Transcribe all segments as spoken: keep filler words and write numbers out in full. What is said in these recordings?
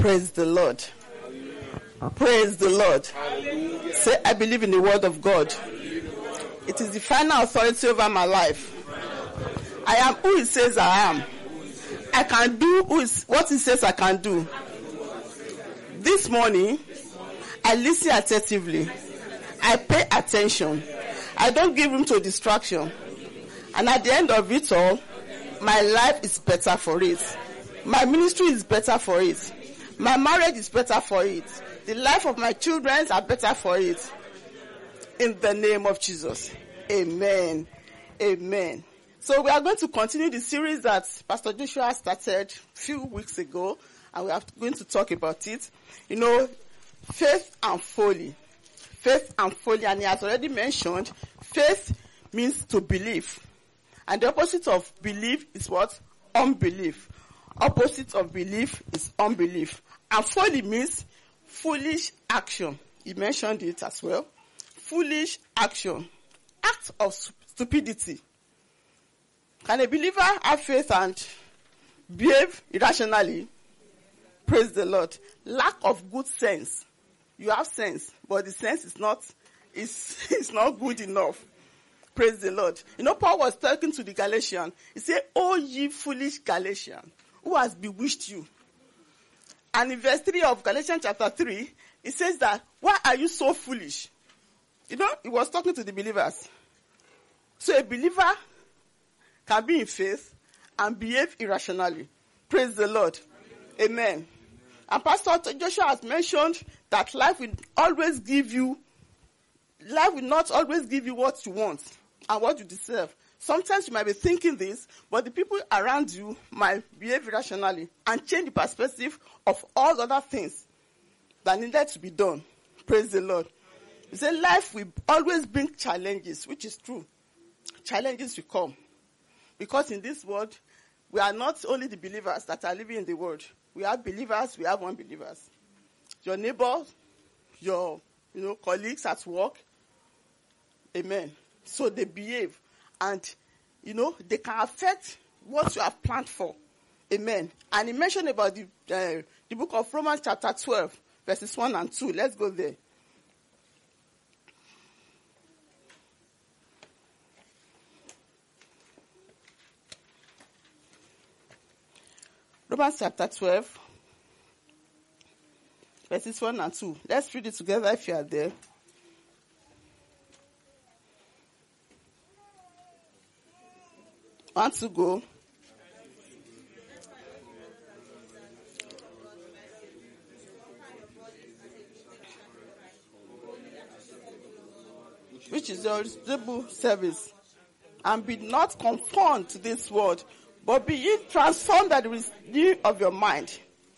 Praise the Lord. Praise the Lord. Say, I believe in the word of God. It is the final authority over my life. I am who it says I am. I can do who is, what it says I can do. This morning, I listen attentively. I pay attention. I don't give room to distraction. And at the end of it all, my life is better for it. My ministry is better for it. My marriage is better for it. The life of my children are better for it. In the name of Jesus. Amen. Amen. So we are going to continue the series that Pastor Joshua started a few weeks ago, and we are going to talk about it. You know, faith and folly. Faith and folly, and he has already mentioned, faith means to believe. And the opposite of belief is what? Unbelief. Opposite of belief is unbelief. And folly means foolish action. He mentioned it as well. Foolish action. Act of stupidity. Can a believer have faith and behave irrationally? Praise the Lord. Lack of good sense. You have sense, but the sense is not, is, is not good enough. Praise the Lord. You know, Paul was talking to the Galatians. He said, "O ye foolish Galatians, who has bewitched you?" And in verse three of Galatians chapter three, it says that, why are you so foolish? You know, he was talking to the believers. So a believer can be in faith and behave irrationally. Praise the Lord. Amen. Amen. And Pastor Joshua has mentioned that life will always give you, life will not always give you what you want and what you deserve. Sometimes you might be thinking this, but the people around you might behave irrationally and change the perspective of all the other things that needed to be done. Praise the Lord. He said life will always bring challenges, which is true. Challenges will come. Because in this world, we are not only the believers that are living in the world. We have believers, we have unbelievers. Your neighbors, your you know, colleagues at work. Amen. So they behave. And, you know, they can affect what you have planned for. Amen. And he mentioned about the, uh, the book of Romans chapter twelve, verses one and two. Let's go there. Romans chapter twelve, verses one and two. Let's read it together if you are there. Want to go? Which is your reasonable service. And be not conformed to this world, but be ye transformed by the renewing of your mind.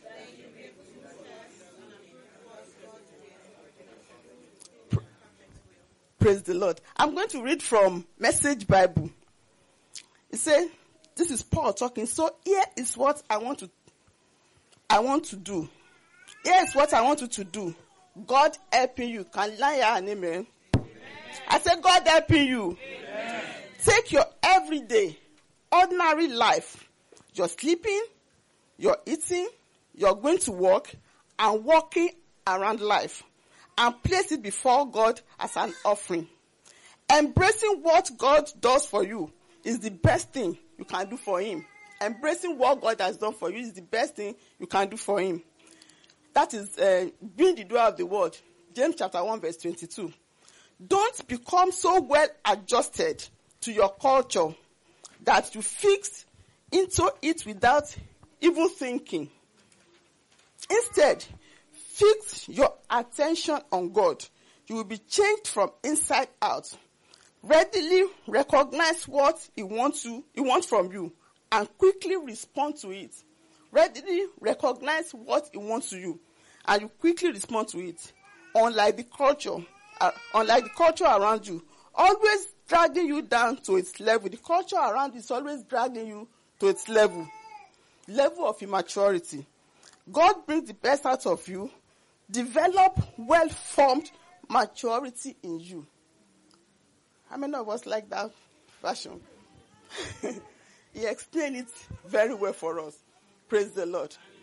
Praise the Lord. I'm going to read from Message Bible. He said, this is Paul talking. So here is what I want to, I want to do. Here is what I want you to do. God helping you. Can you hear an amen? Amen? I said, God helping you. Amen. Take your everyday, ordinary life. You're sleeping, you're eating, you're going to work, and walking around life. And place it before God as an offering. Embracing what God does for you is the best thing you can do for him. Embracing what God has done for you is the best thing you can do for him. That is uh, being the doer of the word. James chapter one verse twenty-two. Don't become so well adjusted to your culture that you fix into it without even thinking. Instead, fix your attention on God. You will be changed from inside out. Readily recognize what he wants you, he wants from you, and quickly respond to it. Readily recognize what he wants to you, and you quickly respond to it. Unlike the culture, uh, unlike the culture around you, always dragging you down to its level. The culture around you is always dragging you to its level, level of immaturity. God brings the best out of you. Develop well-formed maturity in you. How many of us like that version? He explained it very well for us. Praise the Lord.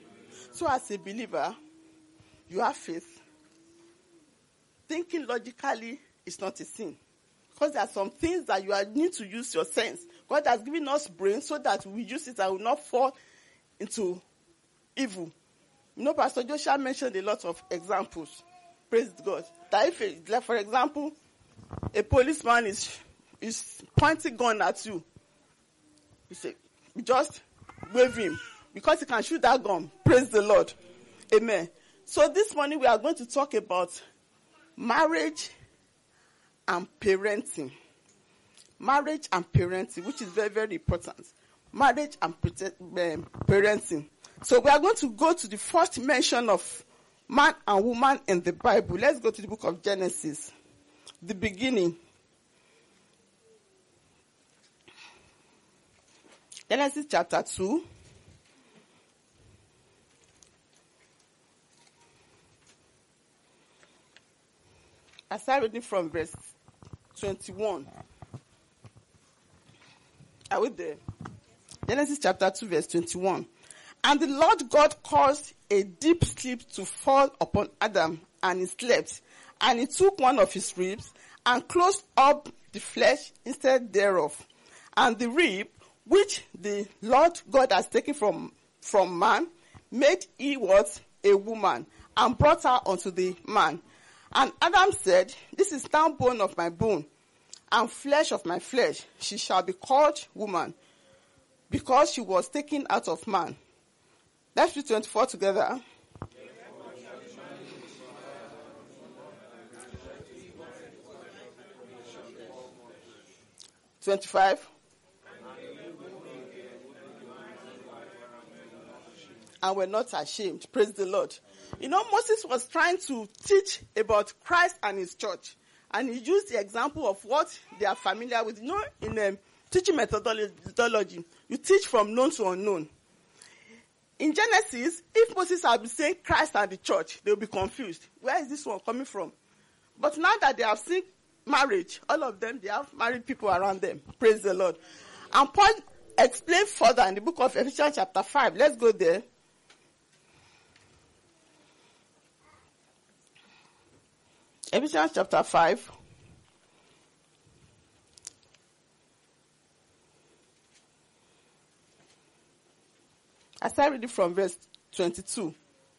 So as a believer, you have faith. Thinking logically is not a sin. Because there are some things that you are, need to use your sense. God has given us brains so that we use it and will not fall into evil. You know, Pastor Joshua mentioned a lot of examples. Praise God. That if, like for example, a policeman is is pointing gun at you, you say, you just wave him because he can shoot that gun. Praise the Lord. Amen. So this morning we are going to talk about marriage and parenting. Marriage and parenting, which is very, very important. Marriage and um, parenting. So we are going to go to the first mention of man and woman in the Bible. Let's go to the book of Genesis. The beginning. Genesis chapter two. I start reading from verse twenty-one. Are we there? Genesis chapter two, verse twenty-one. And the Lord God caused a deep sleep to fall upon Adam, and he slept. And he took one of his ribs and closed up the flesh instead thereof. And the rib, which the Lord God has taken from, from man, made he was a woman, and brought her unto the man. And Adam said, this is now bone of my bone, and flesh of my flesh. She shall be called woman, because she was taken out of man. Let's read twenty-four together. twenty-five. And we're not ashamed. Praise the Lord. You know, Moses was trying to teach about Christ and his church. And he used the example of what they are familiar with. You know, in um, teaching methodology, you teach from known to unknown. In Genesis, if Moses had been saying Christ and the church, they will be confused. Where is this one coming from? But now that they have seen marriage, all of them, they have married people around them. Praise the Lord. And Paul explained further in the book of Ephesians chapter five. Let's go there. Ephesians chapter five. I start reading from verse twenty-two.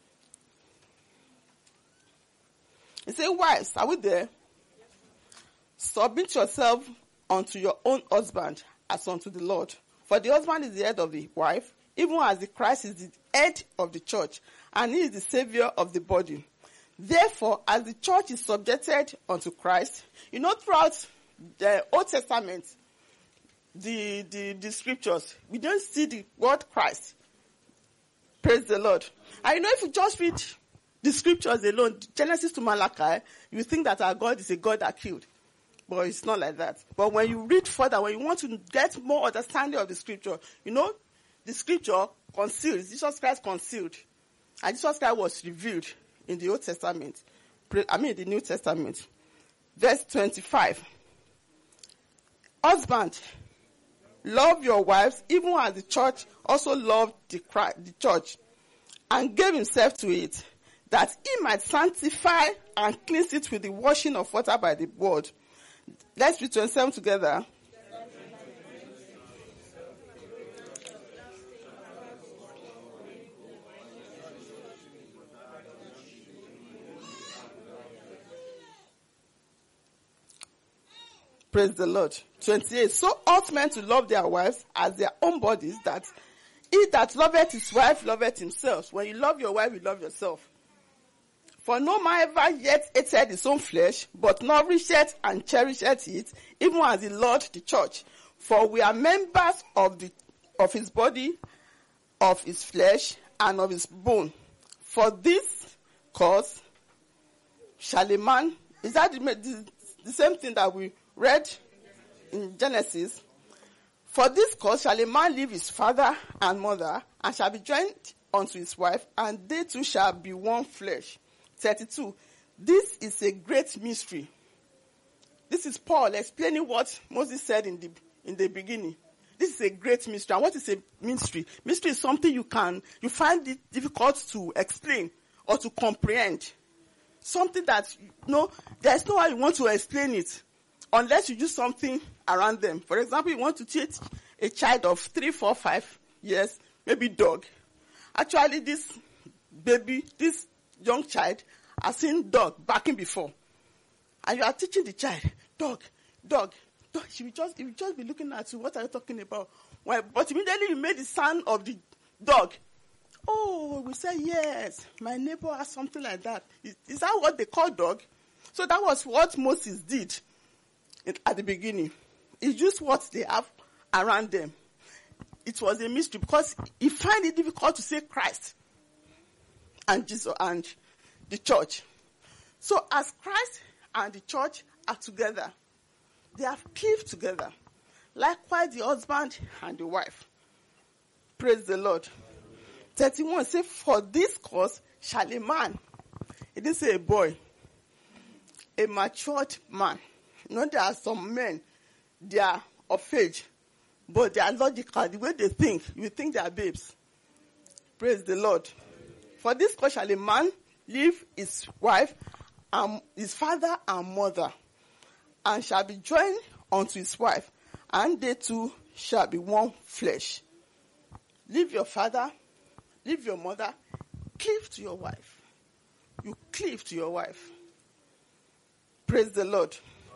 It says, wives, are we there? Submit yourself unto your own husband as unto the Lord. For the husband is the head of the wife, even as the Christ is the head of the church, and he is the savior of the body. Therefore, as the church is subjected unto Christ, you know, throughout the Old Testament, the, the, the scriptures, we don't see the word Christ. Praise the Lord. And you know, if you just read the scriptures alone, Genesis to Malachi, you think that our God is a God that killed. But it's not like that. But when you read further, when you want to get more understanding of the scripture, you know, the scripture concealed. Jesus Christ concealed. And Jesus Christ was revealed in the Old Testament. I mean, the New Testament. Verse twenty-five. Husband, love your wives, even as the church also loved the, Christ, the church, and gave himself to it, that he might sanctify and cleanse it with the washing of water by the word. Let's read twenty-seven together. Praise the Lord. twenty-eight. So ought men to love their wives as their own bodies, that he that loveth his wife loveth himself. When you love your wife, you love yourself. For no man ever yet hated his own flesh, but nourisheth and cherisheth it, even as the Lord the church. For we are members of the of his body, of his flesh, and of his bone. For this cause shall a man, is that the, the, the same thing that we read in Genesis? For this cause shall a man leave his father and mother, and shall be joined unto his wife, and they two shall be one flesh. thirty-two. This is a great mystery. This is Paul explaining what Moses said in the in the beginning. This is a great mystery. And what is a mystery? Mystery is something you can, you find it difficult to explain or to comprehend. Something that, you know, there's no way you want to explain it unless you do something around them. For example, you want to teach a child of three, four, five years, maybe dog. Actually, this baby, this young child has seen dog barking before. And you are teaching the child, dog, dog, dog. She will just, he will just be looking at you. What are you talking about? Well, but immediately you made the sound of the dog. Oh, we say, yes, my neighbor has something like that. Is, is that what they call dog? So that was what Moses did at the beginning. He used what they have around them. It was a mystery because he found it difficult to say Christ and Jesus and the church. So as Christ and the church are together, they have lived together. Likewise, the husband and the wife. Praise the Lord. thirty-one says, for this cause shall a man, it didn't say a boy, a matured man. You know, there are some men, they are of age, but they are logical. The way they think, you think they are babes. Praise the Lord. For this cause shall a man leave his wife, and his father and mother, and shall be joined unto his wife, and they two shall be one flesh. Leave your father, leave your mother, cleave to your wife. You cleave to your wife. Praise the Lord.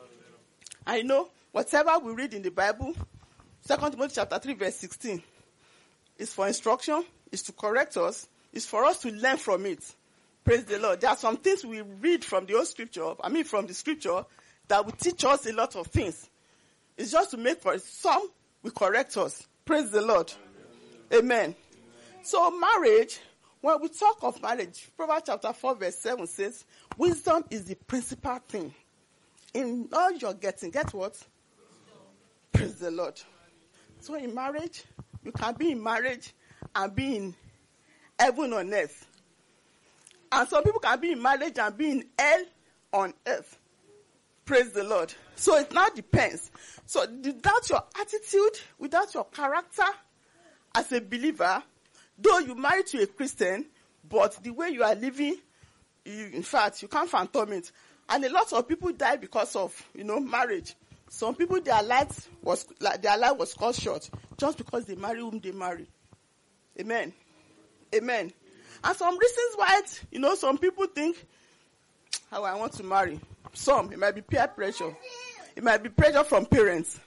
I know whatever we read in the Bible, Second Timothy chapter three, verse sixteen, is for instruction, is to correct us, is for us to learn from it. Praise the Lord. There are some things we read from the old scripture, I mean from the scripture, that will teach us a lot of things. It's just to make for it. Some will correct us. Praise the Lord. Amen. Amen. So marriage, when we talk of marriage, Proverbs chapter four, verse seven says, wisdom is the principal thing. In all you're getting, get what? Praise the Lord. So in marriage, you can be in marriage and be in heaven on earth. And some people can be in marriage and be in hell on earth. Praise the Lord. So it now depends. So without your attitude, without your character as a believer, though you married to a Christian, but the way you are living, you, in fact, you can't fathom it. And a lot of people die because of, you know, marriage. Some people, their lives was like their life was cut short just because they marry whom they marry. Amen. Amen. And some reasons why, you know, some people think, how I want to marry. Some, it might be peer pressure. It might be pressure from parents.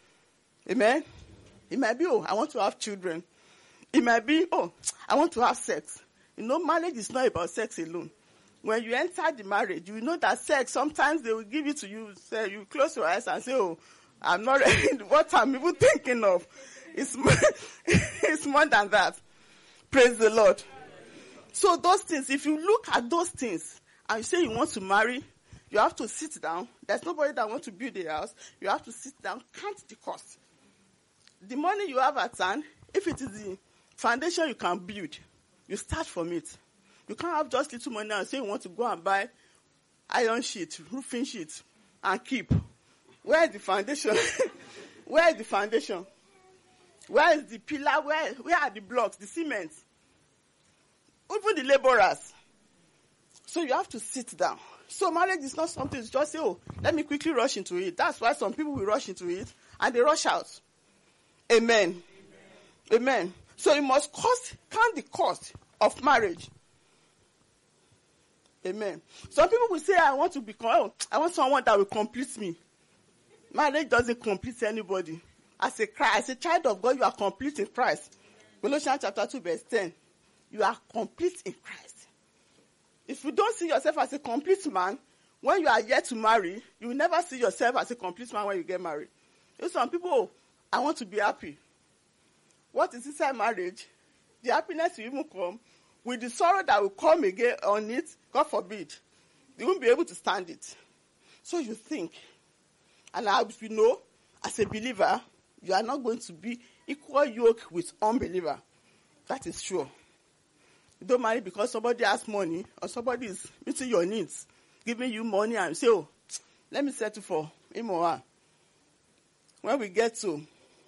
Amen. It might be, oh, I want to have children. It might be, oh, I want to have sex. You know, marriage is not about sex alone. When you enter the marriage, you know that sex, sometimes they will give it to you, say, you close your eyes and say, oh, I'm not ready. What I'm even thinking of. It's more, it's more than that. Praise the Lord. So those things, if you look at those things and you say you want to marry, you have to sit down. There's nobody that wants to build a house. You have to sit down, count the cost. The money you have at hand, if it is the foundation you can build, you start from it. You can't have just little money and say you want to go and buy iron sheet, roofing sheet, and keep. Where is the foundation? Where is the foundation? Where is the pillar? Where, where are the blocks, the cement? Even the laborers. So you have to sit down. So marriage is not something, it's just say, oh, let me quickly rush into it. That's why some people will rush into it and they rush out. Amen. Amen. Amen. So you must cost, count the cost of marriage. Amen. Some people will say, I want to become, oh, I want someone that will complete me. Marriage doesn't complete anybody. As a Christ, as a child of God, you are complete in Christ. Colossians chapter two, verse ten. You are complete in Christ. If you don't see yourself as a complete man, when you are yet to marry, you will never see yourself as a complete man when you get married. You know, some people, oh, I want to be happy. What is inside marriage? The happiness will even come with the sorrow that will come again on it. God forbid. You won't be able to stand it. So you think. And as we know, as a believer, you are not going to be equal yoke with unbeliever. That is sure. You don't marry because somebody has money or somebody is meeting your needs, giving you money and say, oh, let me settle for him or her. When we get to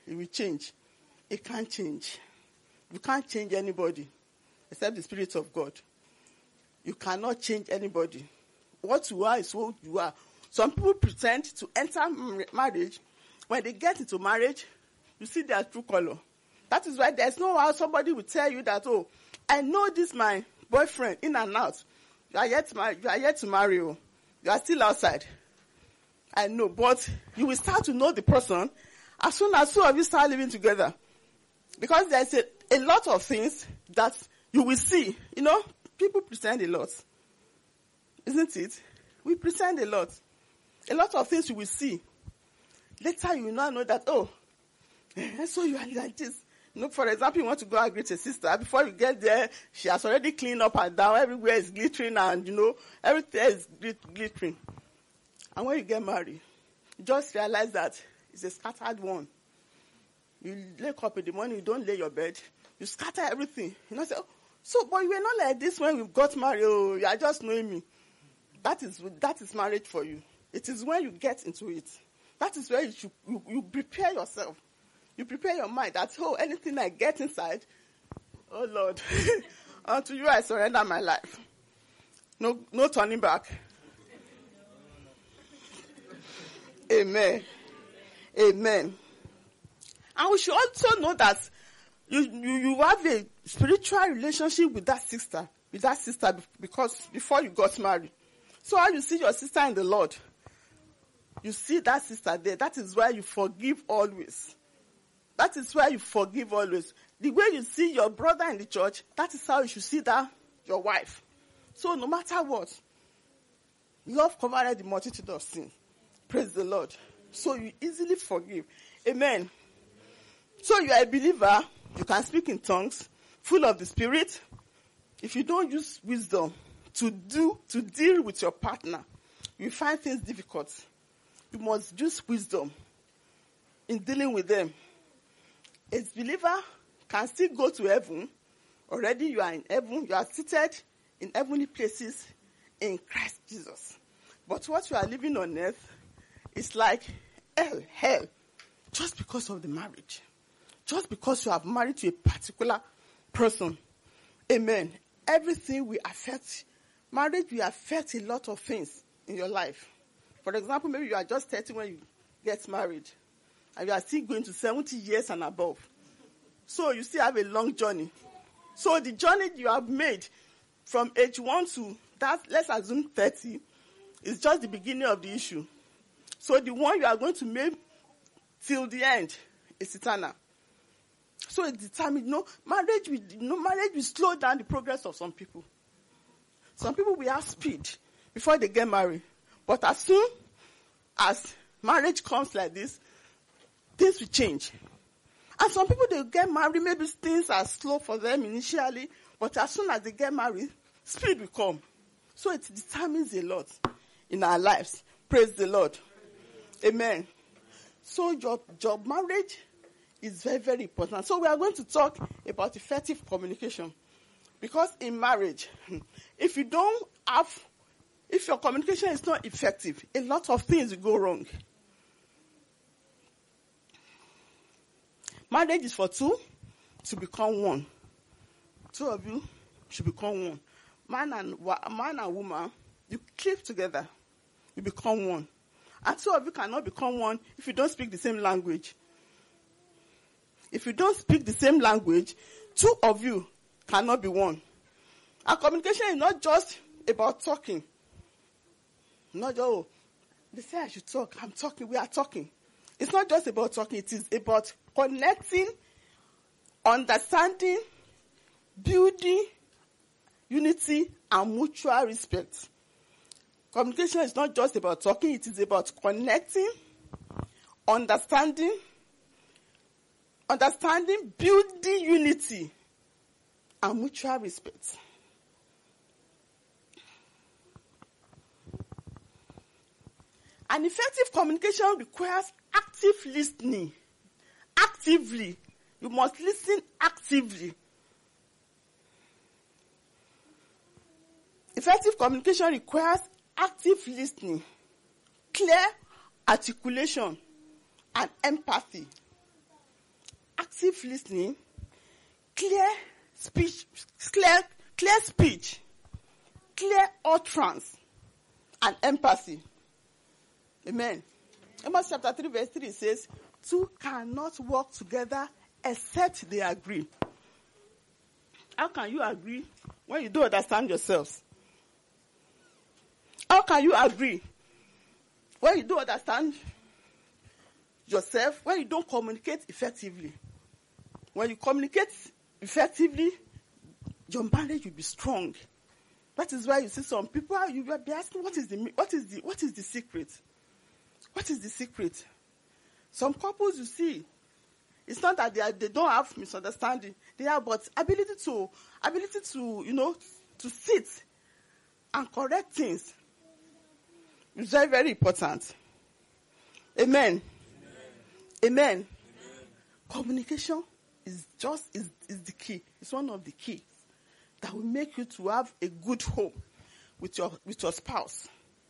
it will change. It can't change. You can't change anybody except the Spirit of God. You cannot change anybody. What you are is what you are. Some people pretend to enter marriage. When they get into marriage, you see their true color. That is why there's no how somebody will tell you that, oh, I know this my boyfriend in and out. You are yet to marry. You are yet to marry. Oh. You are still outside. I know, but you will start to know the person as soon as two of you start living together. Because there's a, a lot of things that you will see. You know, people pretend a lot. Isn't it? We pretend a lot. A lot of things you will see. Later you will not know that, oh, so you are like this. You know, for example, you want to go and greet a sister. Before you get there, she has already cleaned up and down. Everywhere is glittering and, you know, everything is glittering. And when you get married, you just realize that it's a scattered one. You wake up in the morning, you don't lay your bed. You scatter everything. You know, say, oh, so, but you were not like this when we got married. Oh, you are just knowing me. That is, that is marriage for you. It is when you get into it. That is where you, should, you, you prepare yourself. You prepare your mind that, oh, anything I get inside, oh Lord, unto you I surrender my life. No, no turning back. Amen. Amen. And we should also know that you, you, you have a spiritual relationship with that sister, with that sister because before you got married. So how you see your sister in the Lord, you see that sister there. That is why you forgive always. That is why you forgive always. The way you see your brother in the church, that is how you should see that your wife. So no matter what, love covered the multitude of sins. Praise the Lord. So you easily forgive. Amen. So you are a believer, you can speak in tongues, full of the Spirit. If you don't use wisdom to do, to deal with your partner, you find things difficult. You must use wisdom in dealing with them. A believer can still go to heaven. Already you are in heaven. You are seated in heavenly places in Christ Jesus. But what you are living on earth is like hell, hell, just because of the marriage. Just because you have married to a particular person. Amen. Everything will affect, marriage will affect a lot of things in your life. For example, maybe you are just thirty when you get married. And you are still going to seventy years and above. So you still have a long journey. So the journey you have made from age one to that, let's assume thirty, is just the beginning of the issue. So the one you are going to make till the end is eternal. So it determines, you know, marriage will, you know, marriage will slow down the progress of some people. Some people will have speed before they get married. But as soon as marriage comes like this, things will change. And some people, they get married, maybe things are slow for them initially, but as soon as they get married, speed will come. So it determines a lot in our lives. Praise the Lord. Amen. So your, your marriage is very, very important. So we are going to talk about effective communication. Because in marriage, if you don't have, if your communication is not effective, a lot of things will go wrong. Marriage is for two to become one. Two of you should become one. Man and, man and woman, you keep together. You become one. And two of you cannot become one if you don't speak the same language. If you don't speak the same language, two of you cannot be one. And communication is not just about talking. Not just, oh, they say I should talk. I'm talking. We are talking. It's not just about talking. It is about connecting, understanding, building unity, and mutual respect. Communication is not just about talking. It is about connecting, understanding, understanding, building unity, and mutual respect. An effective communication requires active listening. Actively. You must listen actively. Effective communication requires active listening, clear articulation, and empathy. active listening, clear speech, clear, clear speech, clear utterance, and empathy. Amen. Amos chapter three verse three says, two cannot work together except they agree. How can you agree when you don't understand yourselves? How can you agree when you don't understand yourself, when you don't communicate effectively? When you communicate effectively, your marriage will be strong. That is why you see some people, you will be asking, what is the what is the what is the secret? What is the secret? Some couples you see, it's not that they are, they don't have misunderstanding. They have, but ability to ability to you know to sit and correct things is very very important. Amen. Amen. Amen. Amen. Communication is just is, is the key. It's one of the keys that will make you to have a good home with your with your spouse.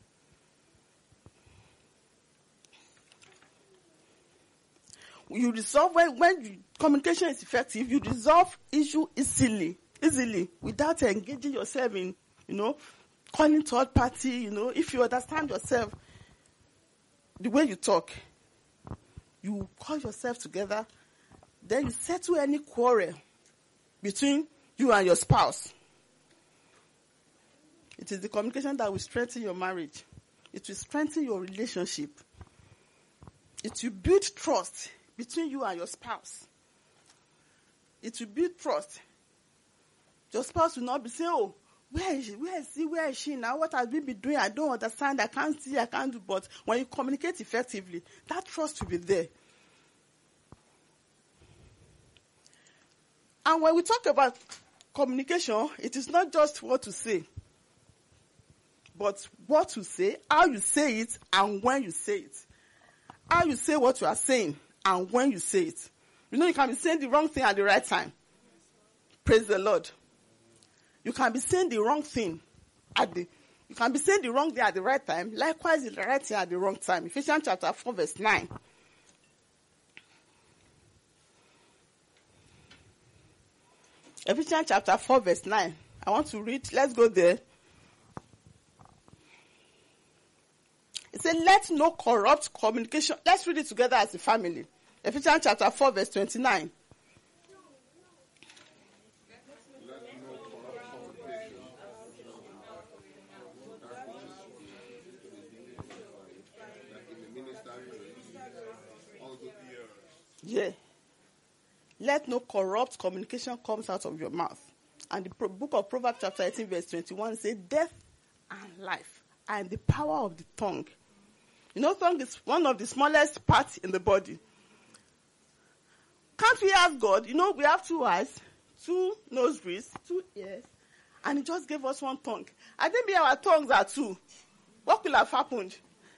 You resolve when when you, communication is effective. You resolve issue easily, easily without engaging yourself in you know calling third party. You know if you understand yourself, the way you talk, you call yourself together. Then you settle any quarrel between you and your spouse. It is the communication that will strengthen your marriage. It will strengthen your relationship. It will build trust between you and your spouse. It will build trust. Your spouse will not be saying, oh, where is she? Where is he? Where is she now? What has we been doing? I don't understand. I can't see. I can't do. But when you communicate effectively, that trust will be there. And when we talk about communication, it is not just what to say, but what to say, how you say it, and when you say it. How you say what you are saying, and when you say it. You know, you can be saying the wrong thing at the right time. Praise the Lord. You can be saying the wrong thing at the, you can be saying the wrong thing at the right time. Likewise, the right thing at the wrong time. Ephesians chapter four, verse nine. Ephesians chapter four, verse nine. I want to read. Let's go there. It said, let no corrupt communication. Let's read it together as a family. Ephesians chapter four, verse twenty-nine. Yeah. Let no corrupt communication comes out of your mouth. And the book of Proverbs chapter eighteen verse twenty-one says, death and life are in the power of the tongue. You know, tongue is one of the smallest parts in the body. Can't we ask God? You know, we have two eyes, two nostrils, two ears, and He just gave us one tongue. I think maybe our tongues are two. What will have happened?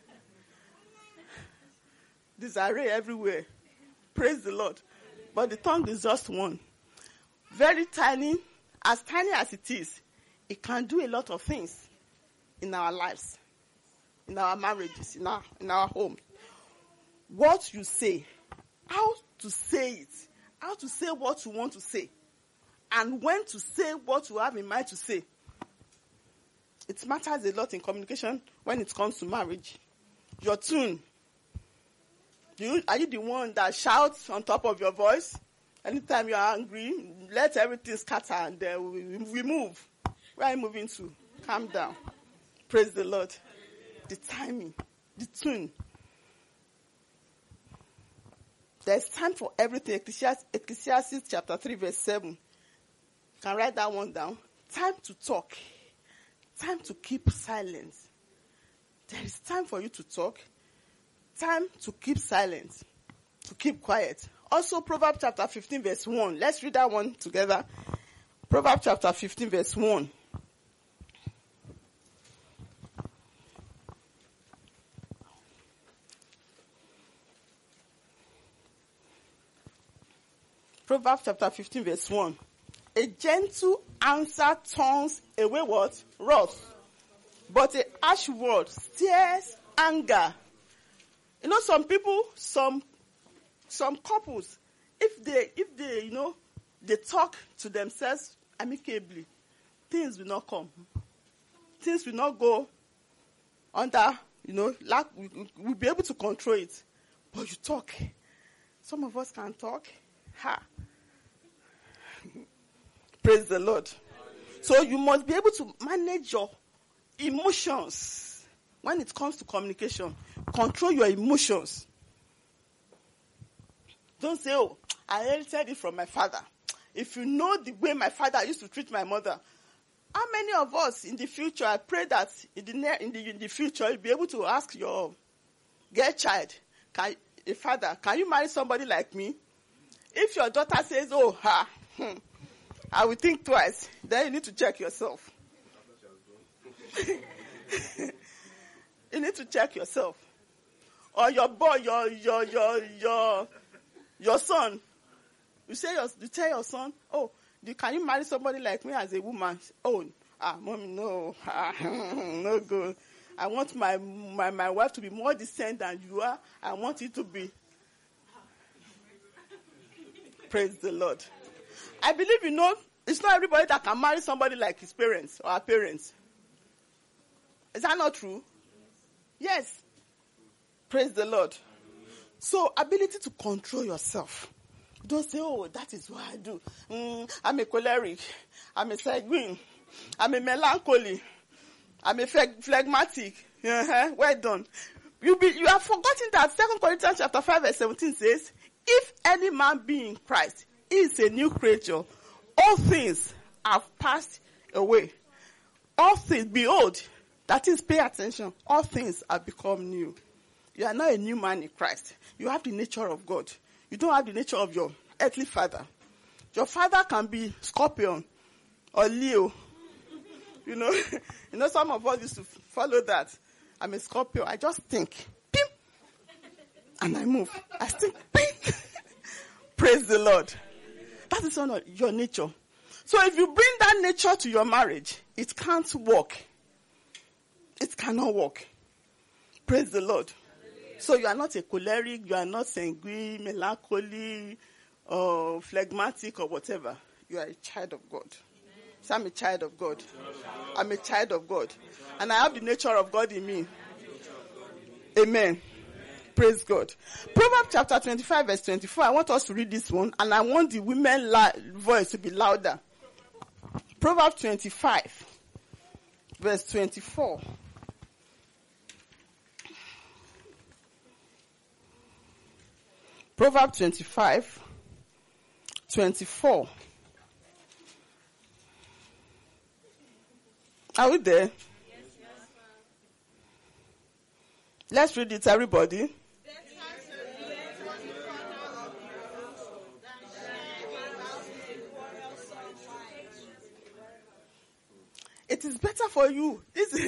Disarray everywhere. Praise the Lord. But the tongue is just one. Very tiny, as tiny as it is, it can do a lot of things in our lives, in our marriages, in our, in our home. What you say, how to say it, how to say what you want to say, and when to say what you have in mind to say. It matters a lot in communication when it comes to marriage. Your tune. Do you, are you the one that shouts on top of your voice? Anytime you are angry, let everything scatter and uh, we, we move. Where are you moving to? Calm down. Praise the Lord. The timing, the tune. There's time for everything. Ecclesiastes, Ecclesiastes chapter three verse seven. You can write that one down. Time to talk. Time to keep silence. There is time for you to talk. Time to keep silent, to keep quiet. Also, Proverbs chapter fifteen verse one. Let's read that one together. Proverbs chapter fifteen verse one. Proverbs chapter fifteen verse one. A gentle answer turns away what? Wrath. But a harsh word stirs anger. You know, some people, some some couples, if they, if they, you know, they talk to themselves amicably, things will not come. Things will not go under, you know, lack, we'll be able to control it. But you talk. Some of us can talk. Ha. Praise the Lord. So you must be able to manage your emotions when it comes to communication. Control your emotions. Don't say, oh, I inherited it from my father. If you know the way my father used to treat my mother, how many of us in the future, I pray that in the, in the, in the future, you'll be able to ask your girl child, can, a father, can you marry somebody like me? If your daughter says, oh, ha, hmm, I will think twice, then you need to check yourself. You need to check yourself. Or your boy, your, your, your, your, your son, you say, your, you tell your son, oh, can you marry somebody like me as a woman? Oh, ah, mommy, no, ah, no good. I want my, my my wife to be more decent than you are. I want it to be. Praise the Lord. I believe, you know, it's not everybody that can marry somebody like his parents or her parents. Is that not true? Yes. Praise the Lord. So, ability to control yourself. Don't say, oh, that is what I do. Mm, I'm a choleric. I'm a sanguine. I'm a melancholy. I'm a phlegmatic. Uh-huh. Well done. You be, you have forgotten that Second Corinthians chapter five verse seventeen says, if any man be in Christ, he is a new creature. All things have passed away. All things, behold, that is, pay attention. All things have become new. You are not a new man in Christ. You have the nature of God. You don't have the nature of your earthly father. Your father can be Scorpion or Leo. You know, you know, some of us used to follow that. I'm a Scorpio. I just think, pim, and I move. I think, pim. Praise the Lord. That is not your nature. So if you bring that nature to your marriage, it can't work. It cannot work. Praise the Lord. So you are not a choleric, you are not sanguine, melancholy, or phlegmatic, or whatever. You are a child of God. So I'm a child of God. I'm a child of God. And I have the nature of God in me. Amen. Praise God. Proverbs chapter twenty-five verse twenty-four. I want us to read this one. And I want the women's la- voice to be louder. Proverbs twenty-five verse twenty-four. Proverbs twenty-five, twenty-four. Are we there? Yes, yes, let's read it, everybody. It is better for you this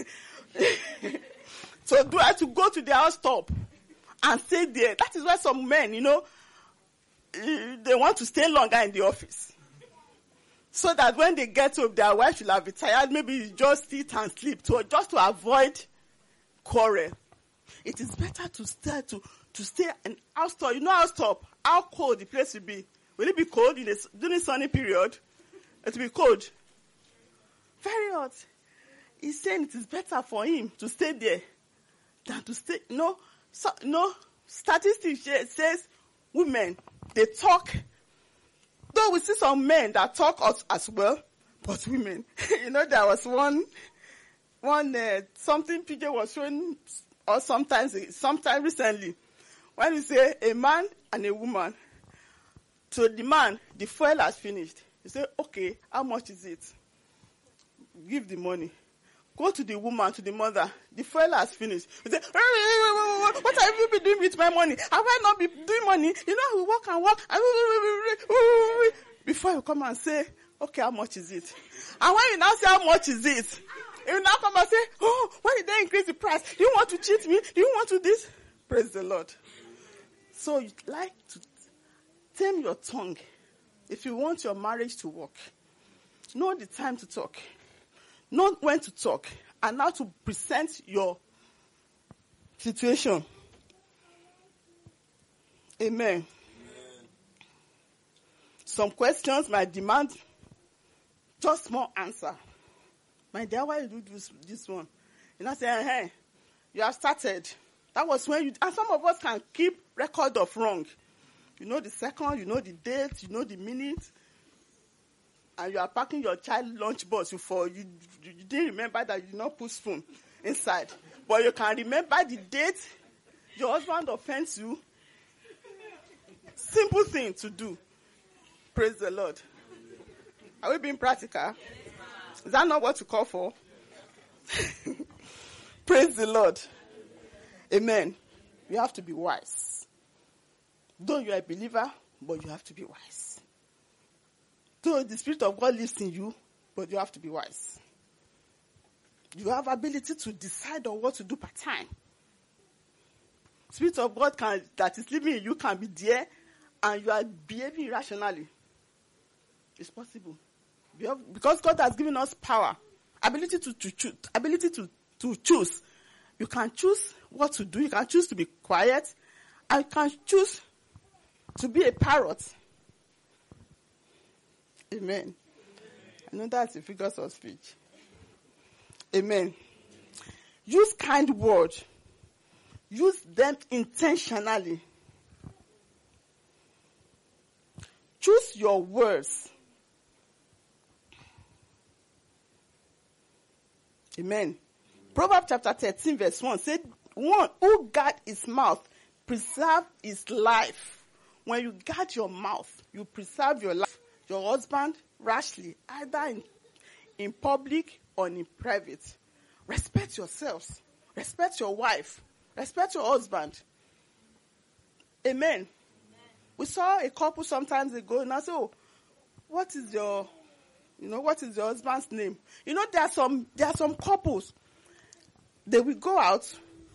so do I to go to the house top and stay there. That is why some men, you know, they want to stay longer in the office. So that when they get home, their wife will have retired, maybe just sit and sleep, to, just to avoid quarrel. It is better to stay to, to stay in house top. You know house top, how cold the place will be. Will it be cold in a, during sunny period? It will be cold. Very hot. He's saying it is better for him to stay there than to stay, you know. So, no, statistics says women, they talk. Though we see some men that talk as, as well, but women. You know, there was one, one uh, something P J was showing, or sometimes, sometime recently, when you say a man and a woman, to the man, the fuel has finished. You say, okay, how much is it? Give the money. Go to the woman, to the mother. The fuel has finished. You say, what have you been doing with my money? Have I not been doing money? You know, we work and work. Before you come and say, okay, how much is it? And when you now say, how much is it? You now come and say, oh, why did they increase the price? Do you want to cheat me? Do you want to this? Praise the Lord. So you like to tame your tongue. If you want your marriage to work, know the time to talk. Know when to talk and how to present your situation. Amen. Amen. some questions might demand just more answer. My dear, why you do this, this one? You know, say, hey, you have started. That was when you, and some of us can keep record of wrong. You know the second, you know the date, you know the minute, and you are packing your child lunch box. You for you, you, you didn't remember that you did not put spoon inside, but you can remember the date your husband offends you. Simple thing to do. Praise the Lord. Are we being practical? Is that not what you call for? Praise the Lord. Amen. You have to be wise. Though you are a believer, but you have to be wise. Though the Spirit of God lives in you, but you have to be wise. You have ability to decide on what to do per time. Spirit of God can, that is living in you can be there, and you are behaving irrationally. It's possible. Because God has given us power, ability to, to choose, ability to, to choose. You can choose what to do. You can choose to be quiet. And you can choose to be a parrot. Amen. I know that's the figures of speech. Amen. Use kind words. Use them intentionally. Choose your words. Amen. Proverbs chapter thirteen verse one said, one who guard his mouth preserve his life. When you guard your mouth, you preserve your life. Your husband rashly, either in, in public or in private. Respect yourselves. Respect your wife. Respect your husband. Amen. Amen. We saw a couple sometimes ago, and I said, oh, what is your, you know, what is your husband's name? You know, there are some, there are some couples, they will go out,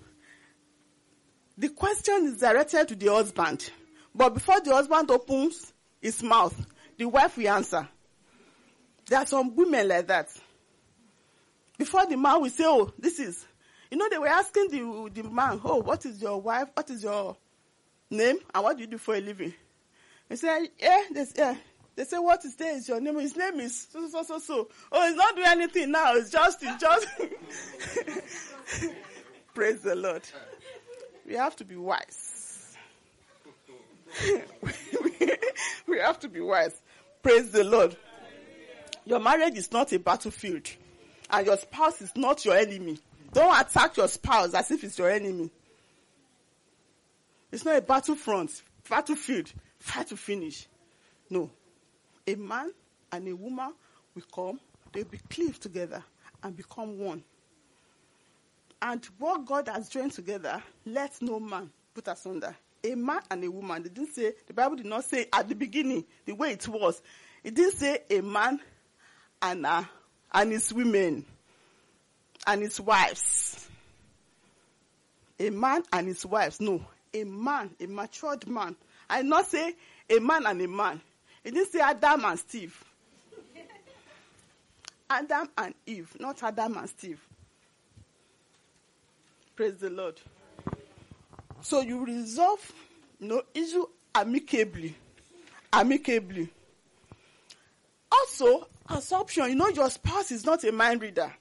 the question is directed to the husband, but before the husband opens his mouth, the wife will answer. There are some women like that. Before the man will say, oh, this is, you know, they were asking the, the man, oh, what is your wife, what is your name, and what do you do for a living? He said, yeah, this, yeah. They say, what is there is your name? His name is so, so, so, so. Oh, he's not doing anything now. It's just, it's just. Praise the Lord. We have to be wise. We have to be wise. Praise the Lord. Your marriage is not a battlefield. And your spouse is not your enemy. Don't attack your spouse as if it's your enemy. It's not a battlefront, battlefield, fight to finish. No. A man and a woman will come, they'll be cleaved together and become one. And what God has joined together, let no man put asunder. A man and a woman. They didn't say, the Bible did not say at the beginning, the way it was. It didn't say a man and a, and his women and his wives. A man and his wives. No. A man, a matured man. I did not say a man and a man. It didn't say Adam and Steve. Adam and Eve, not Adam and Steve. Praise the Lord. So you resolve, you know, issue amicably. Amicably. Also, assumption, you know, your spouse is not a mind reader.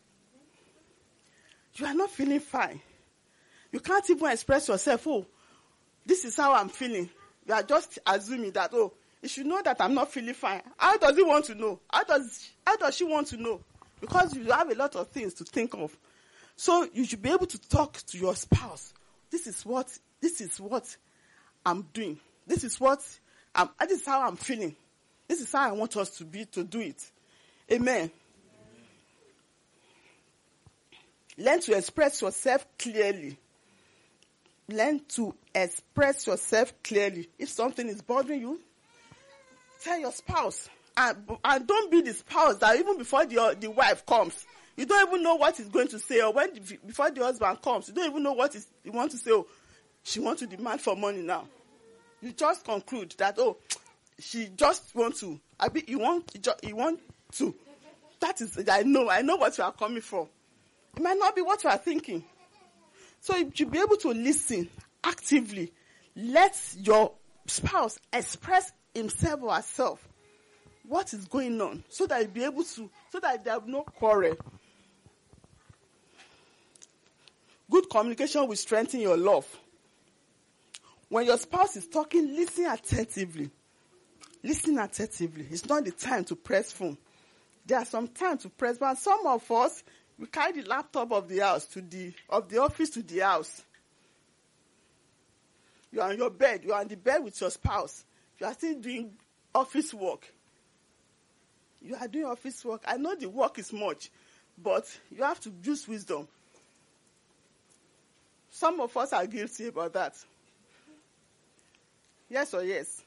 You are not feeling fine. You can't even express yourself, oh, this is how I'm feeling. You are just assuming that, oh, you should know that I'm not feeling fine. How does he want to know? How does, how does she want to know? Because you have a lot of things to think of. So you should be able to talk to your spouse. This is what, this is what I'm doing. This is what, I'm, this is how I'm feeling. This is how I want us to be, to do it. Amen. Learn to express yourself clearly. Learn to express yourself clearly. If something is bothering you, tell your spouse. And, and don't be the spouse that even before the, the wife comes, you don't even know what he's going to say. Or when the, before the husband comes, you don't even know what he wants to say. Oh, she wants to demand for money now. You just conclude that, oh, she just wants to. I be, you want, you want to. That is, I know, I know what you are coming for. It might not be what you are thinking. So you should be able to listen actively. Let your spouse express himself or herself what is going on, so that you'll be able to, so that there will be no quarrel. Good communication will strengthen your love. When your spouse is talking, listen attentively. Listen attentively. It's not the time to press phone. There are some time to press, but some of us, we carry the laptop of the house to the, of the office to the house. You are on your bed. You are on the bed with your spouse. You are still doing office work. You are doing office work. I know the work is much, but you have to use wisdom. Some of us are guilty about that. Yes or yes?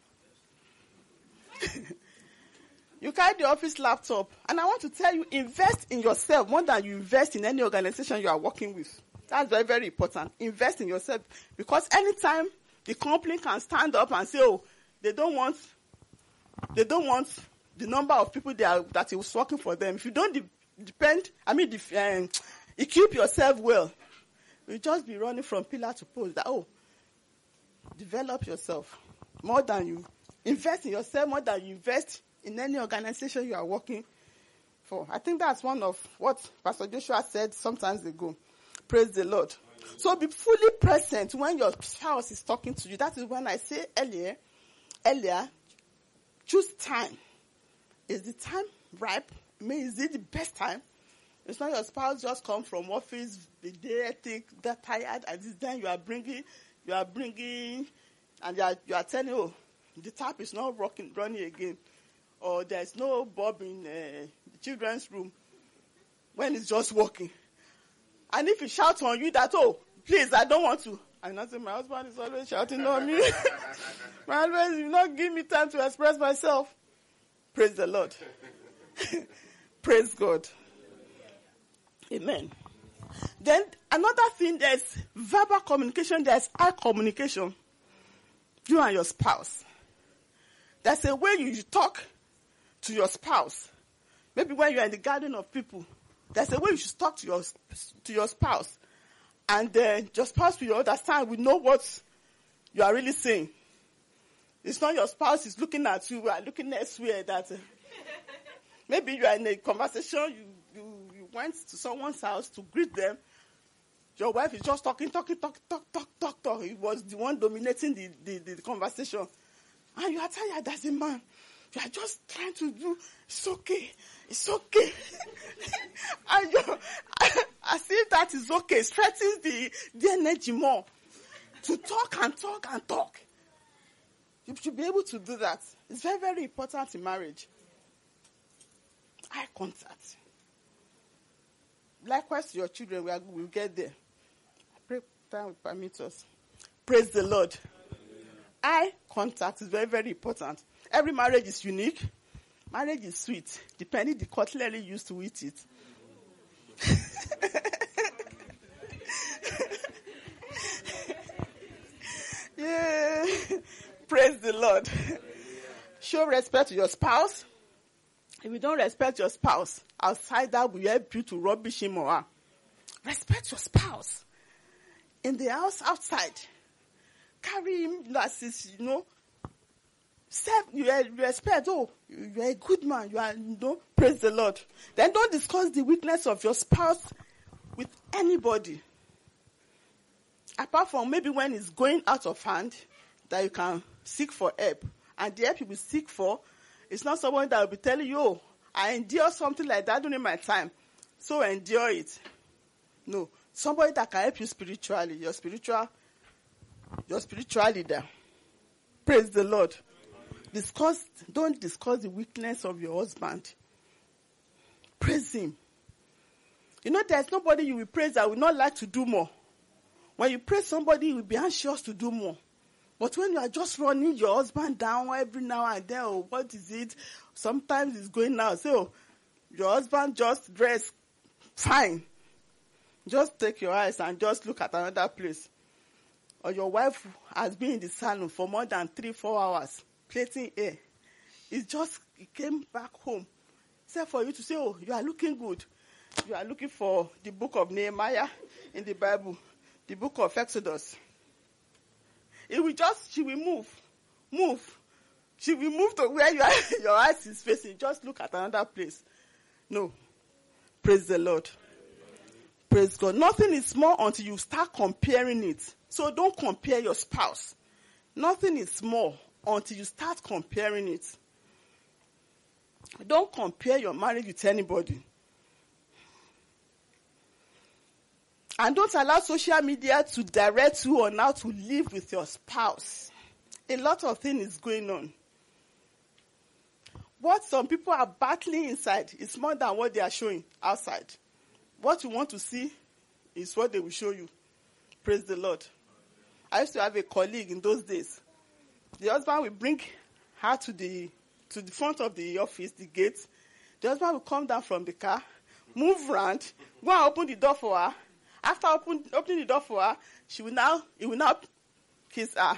You carry the office laptop, and I want to tell you, invest in yourself more than you invest in any organization you are working with. That's very, very important. Invest in yourself, because anytime the company can stand up and say, "Oh, they don't want, they don't want the number of people they are, that is working for them." If you don't de- depend, I mean, def- um, equip yourself well, you'll just be running from pillar to post. That oh, develop yourself more than you invest in yourself, more than you invest in any organization you are working for. I think that's one of what Pastor Joshua said sometimes ago. Praise the Lord. So be fully present when your spouse is talking to you. That is when I say earlier, earlier, choose time. Is the time ripe? I mean, is it the best time? It's not your spouse just come from office, the day thick, that tired, and this then you are bringing, you are bringing, and you are, you are telling, oh, the tap is not rocking, running again. Or there's no bulb in uh, the children's room when it's just working. And if he shouts on you that, oh, please, I don't want to. I'm not saying my husband is always shouting on me. My husband will not give me time to express myself. Praise the Lord. Praise God. Amen. Then another thing, there's verbal communication, there's eye communication. You and your spouse. There's a way you talk to your spouse. Maybe when you're in the garden of people, there's a way you should talk to your to your spouse. And uh, your spouse will understand, will know what you are really saying. It's not your spouse is looking at you, are looking elsewhere. That uh, maybe you are in a conversation, you, you, you went to someone's house to greet them. Your wife is just talking, talking, talk, talk, talk, talk, talk. He was the one dominating the, the, the, the conversation. And you are tired as a man. You are just trying to do, it's okay, it's okay. And you're, as if that is okay, it stretches the, the energy more. To talk and talk and talk. You should be able to do that. It's very, very important in marriage. Eye contact. Likewise to your children, we are, we'll get there. I pray time will permit us. Praise the Lord. Eye contact is very, very important. Every marriage is unique. Marriage is sweet, depending the cutlery used to eat it. Yeah. Praise the Lord. Show respect to your spouse. If you don't respect your spouse, outside that will help you to rubbish him or her. Respect your spouse. In the house, outside. Carry him as his, you know, self, you respect, oh, you are a good man, you are, you know, praise the Lord. Then don't discuss the weakness of your spouse with anybody. Apart from maybe when it's going out of hand, that you can seek for help. And the help you will seek for, it's not someone that will be telling you, oh, I endure something like that during my time, so endure it. No. Somebody that can help you spiritually, your spiritual, your spiritual leader. Praise the Lord. Discuss, don't discuss the weakness of your husband. Praise him. You know, there's nobody you will praise that will not like to do more. When you praise somebody, you will be anxious to do more. But when you are just running your husband down every now and then, oh, what is it? Sometimes it's going out. So, your husband just dress fine. Just take your eyes and just look at another place. Or your wife has been in the salon for more than three, four hours, plaiting hair. It's just, he came back home. Except for you to say, oh, you are looking good. You are looking for the book of Nehemiah in the Bible, the book of Exodus. It will just, she will move, move Should we move to where you are, your eyes is facing? Just look at another place. No. Praise the Lord. Praise God. Nothing is small until you start comparing it. So don't compare your spouse. Nothing is small until you start comparing it. Don't compare your marriage with anybody. And don't allow social media to direct you on how to live with your spouse. A lot of things is going on. What some people are battling inside is more than what they are showing outside. What you want to see is what they will show you. Praise the Lord. I used to have a colleague in those days. The husband will bring her to the to the front of the office, the gate. The husband will come down from the car, move around, go and open the door for her. After open, opening the door for her, she will now, he will now kiss her.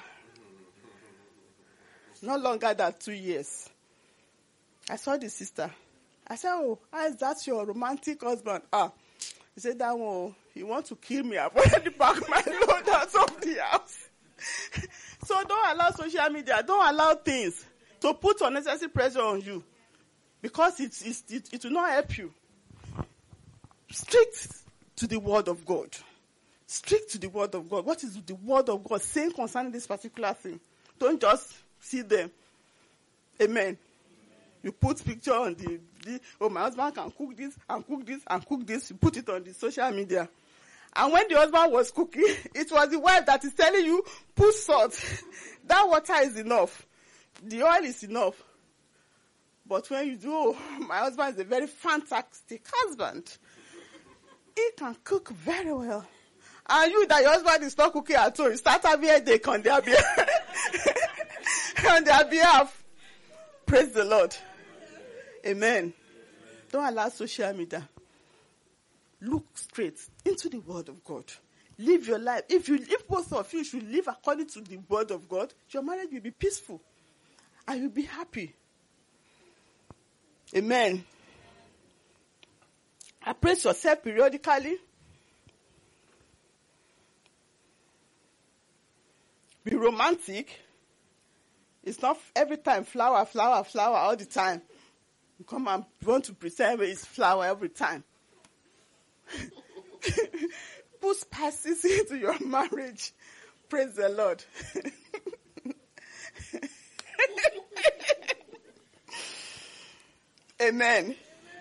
No longer than two years. I saw the sister. I said, oh, how is that your romantic husband? Ah, he said, that one, he wants to kill me. I've already packed my load out of the house. So don't allow social media, don't allow things to put unnecessary pressure on you. Because it, it, it, it will not help you. Strict to the word of God. Strict to the word of God. What is the word of God saying concerning this particular thing? Don't just see them. Amen. You put picture on the, the, oh, my husband can cook this, and cook this, and cook this. You put it on the social media. And when the husband was cooking, it was the wife that is telling you, put salt. That water is enough. The oil is enough. But when you do, oh, my husband is a very fantastic husband. He can cook very well. And you, that your husband is not cooking at all, you start having a headache on their behalf. on their behalf. Praise the Lord. Amen. Don't allow social media. Look straight into the word of God. Live your life. If you, if both of you should live according to the word of God, your marriage will be peaceful. And you'll be happy. Amen. Appraise yourself periodically. Be romantic. It's not every time flower, flower, flower all the time. You come and want to pretend it's flower every time. Put spices into your marriage. Praise the Lord. Amen.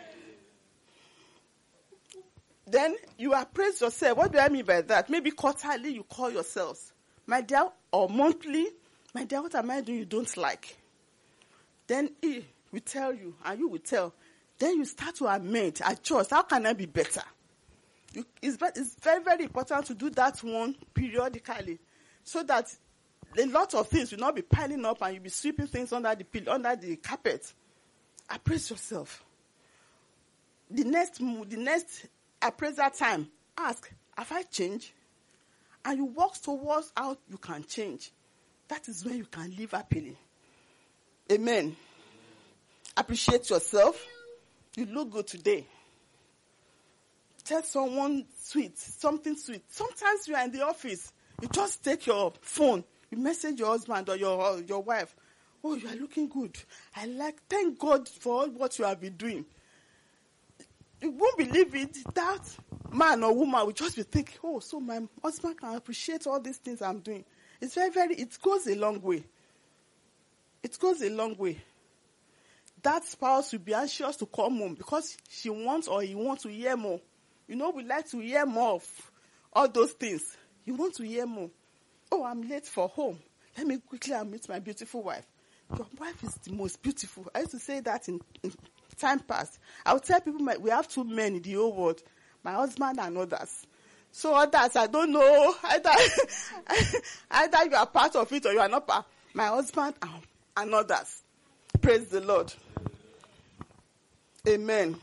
Then you appraise yourself. What do I mean by that? Maybe quarterly you call yourselves. My dear, or monthly. My dear, what am I doing you don't like? Then he will tell you, and you will tell. Then you start to amend, adjust. How can I be better? You, it's, it's very, very important to do that one periodically. So that a lot of things will not be piling up and you'll be sweeping things under the pillow, under the carpet. Appraise yourself. The next, the next appraisal time, ask, have I changed? And you work towards how you can change. That is when you can live happily. Amen. Appreciate yourself. You look good today. Tell someone sweet, something sweet. Sometimes you are in the office. You just take your phone. You message your husband or your, or your wife. Oh, you are looking good. I like, thank God for all what you have been doing. You won't believe it. That man or woman will just be thinking, oh, so my husband can appreciate all these things I'm doing. It's very, very, it goes a long way. It goes a long way. That spouse will be anxious to come home because she wants or he wants to hear more. You know, we like to hear more of all those things. You want to hear more. Oh, I'm late for home. Let me quickly meet my beautiful wife. Your wife is the most beautiful. I used to say that in, in time past. I would tell people, my, we have two men in the whole world. My husband and others. So others, I don't know. Either, either you are part of it or you are not part. My husband and, and others. Praise the Lord. Amen.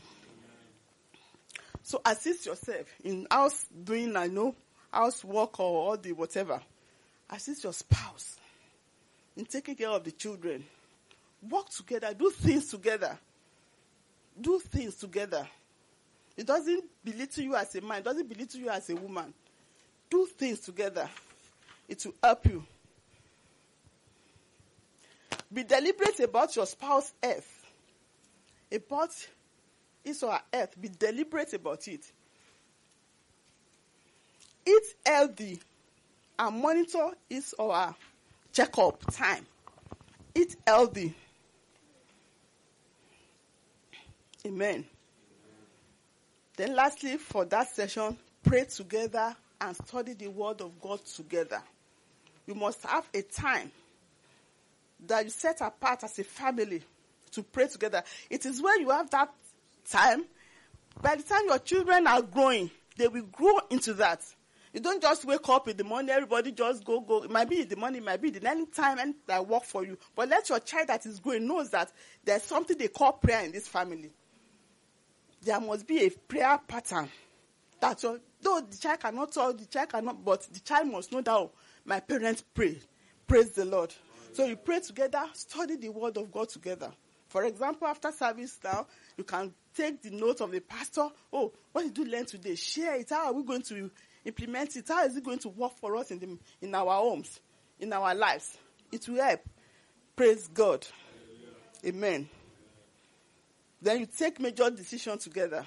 So assist yourself in house doing, I know, housework or all the whatever. Assist your spouse in taking care of the children. Work together. Do things together. Do things together. It doesn't belittle you as a man. It doesn't belittle you as a woman. Do things together. It will help you. Be deliberate about your spouse's health. About his or her health. Be deliberate about it. Eat healthy and monitor his or her checkup time. Eat healthy. Amen. Then lastly, for that session, pray together and study the word of God together. You must have a time that you set apart as a family to pray together. It is when you have that time, by the time your children are growing, they will grow into that. You don't just wake up in the morning, everybody just go, go. It might be in the morning, it might be in any time and that work for you. But let your child that is growing knows that there's something they call prayer in this family. There must be a prayer pattern. That's all. Though the child cannot talk, the child cannot, but the child must know that, oh, my parents pray. Praise the Lord. So you pray together, study the word of God together. For example, after service now, you can take the note of the pastor. Oh, what did you learn today? Share it. How are we going to implement it? How is it going to work for us in the, in our homes, in our lives? It will help. Praise God. Amen. Then you take major decisions together.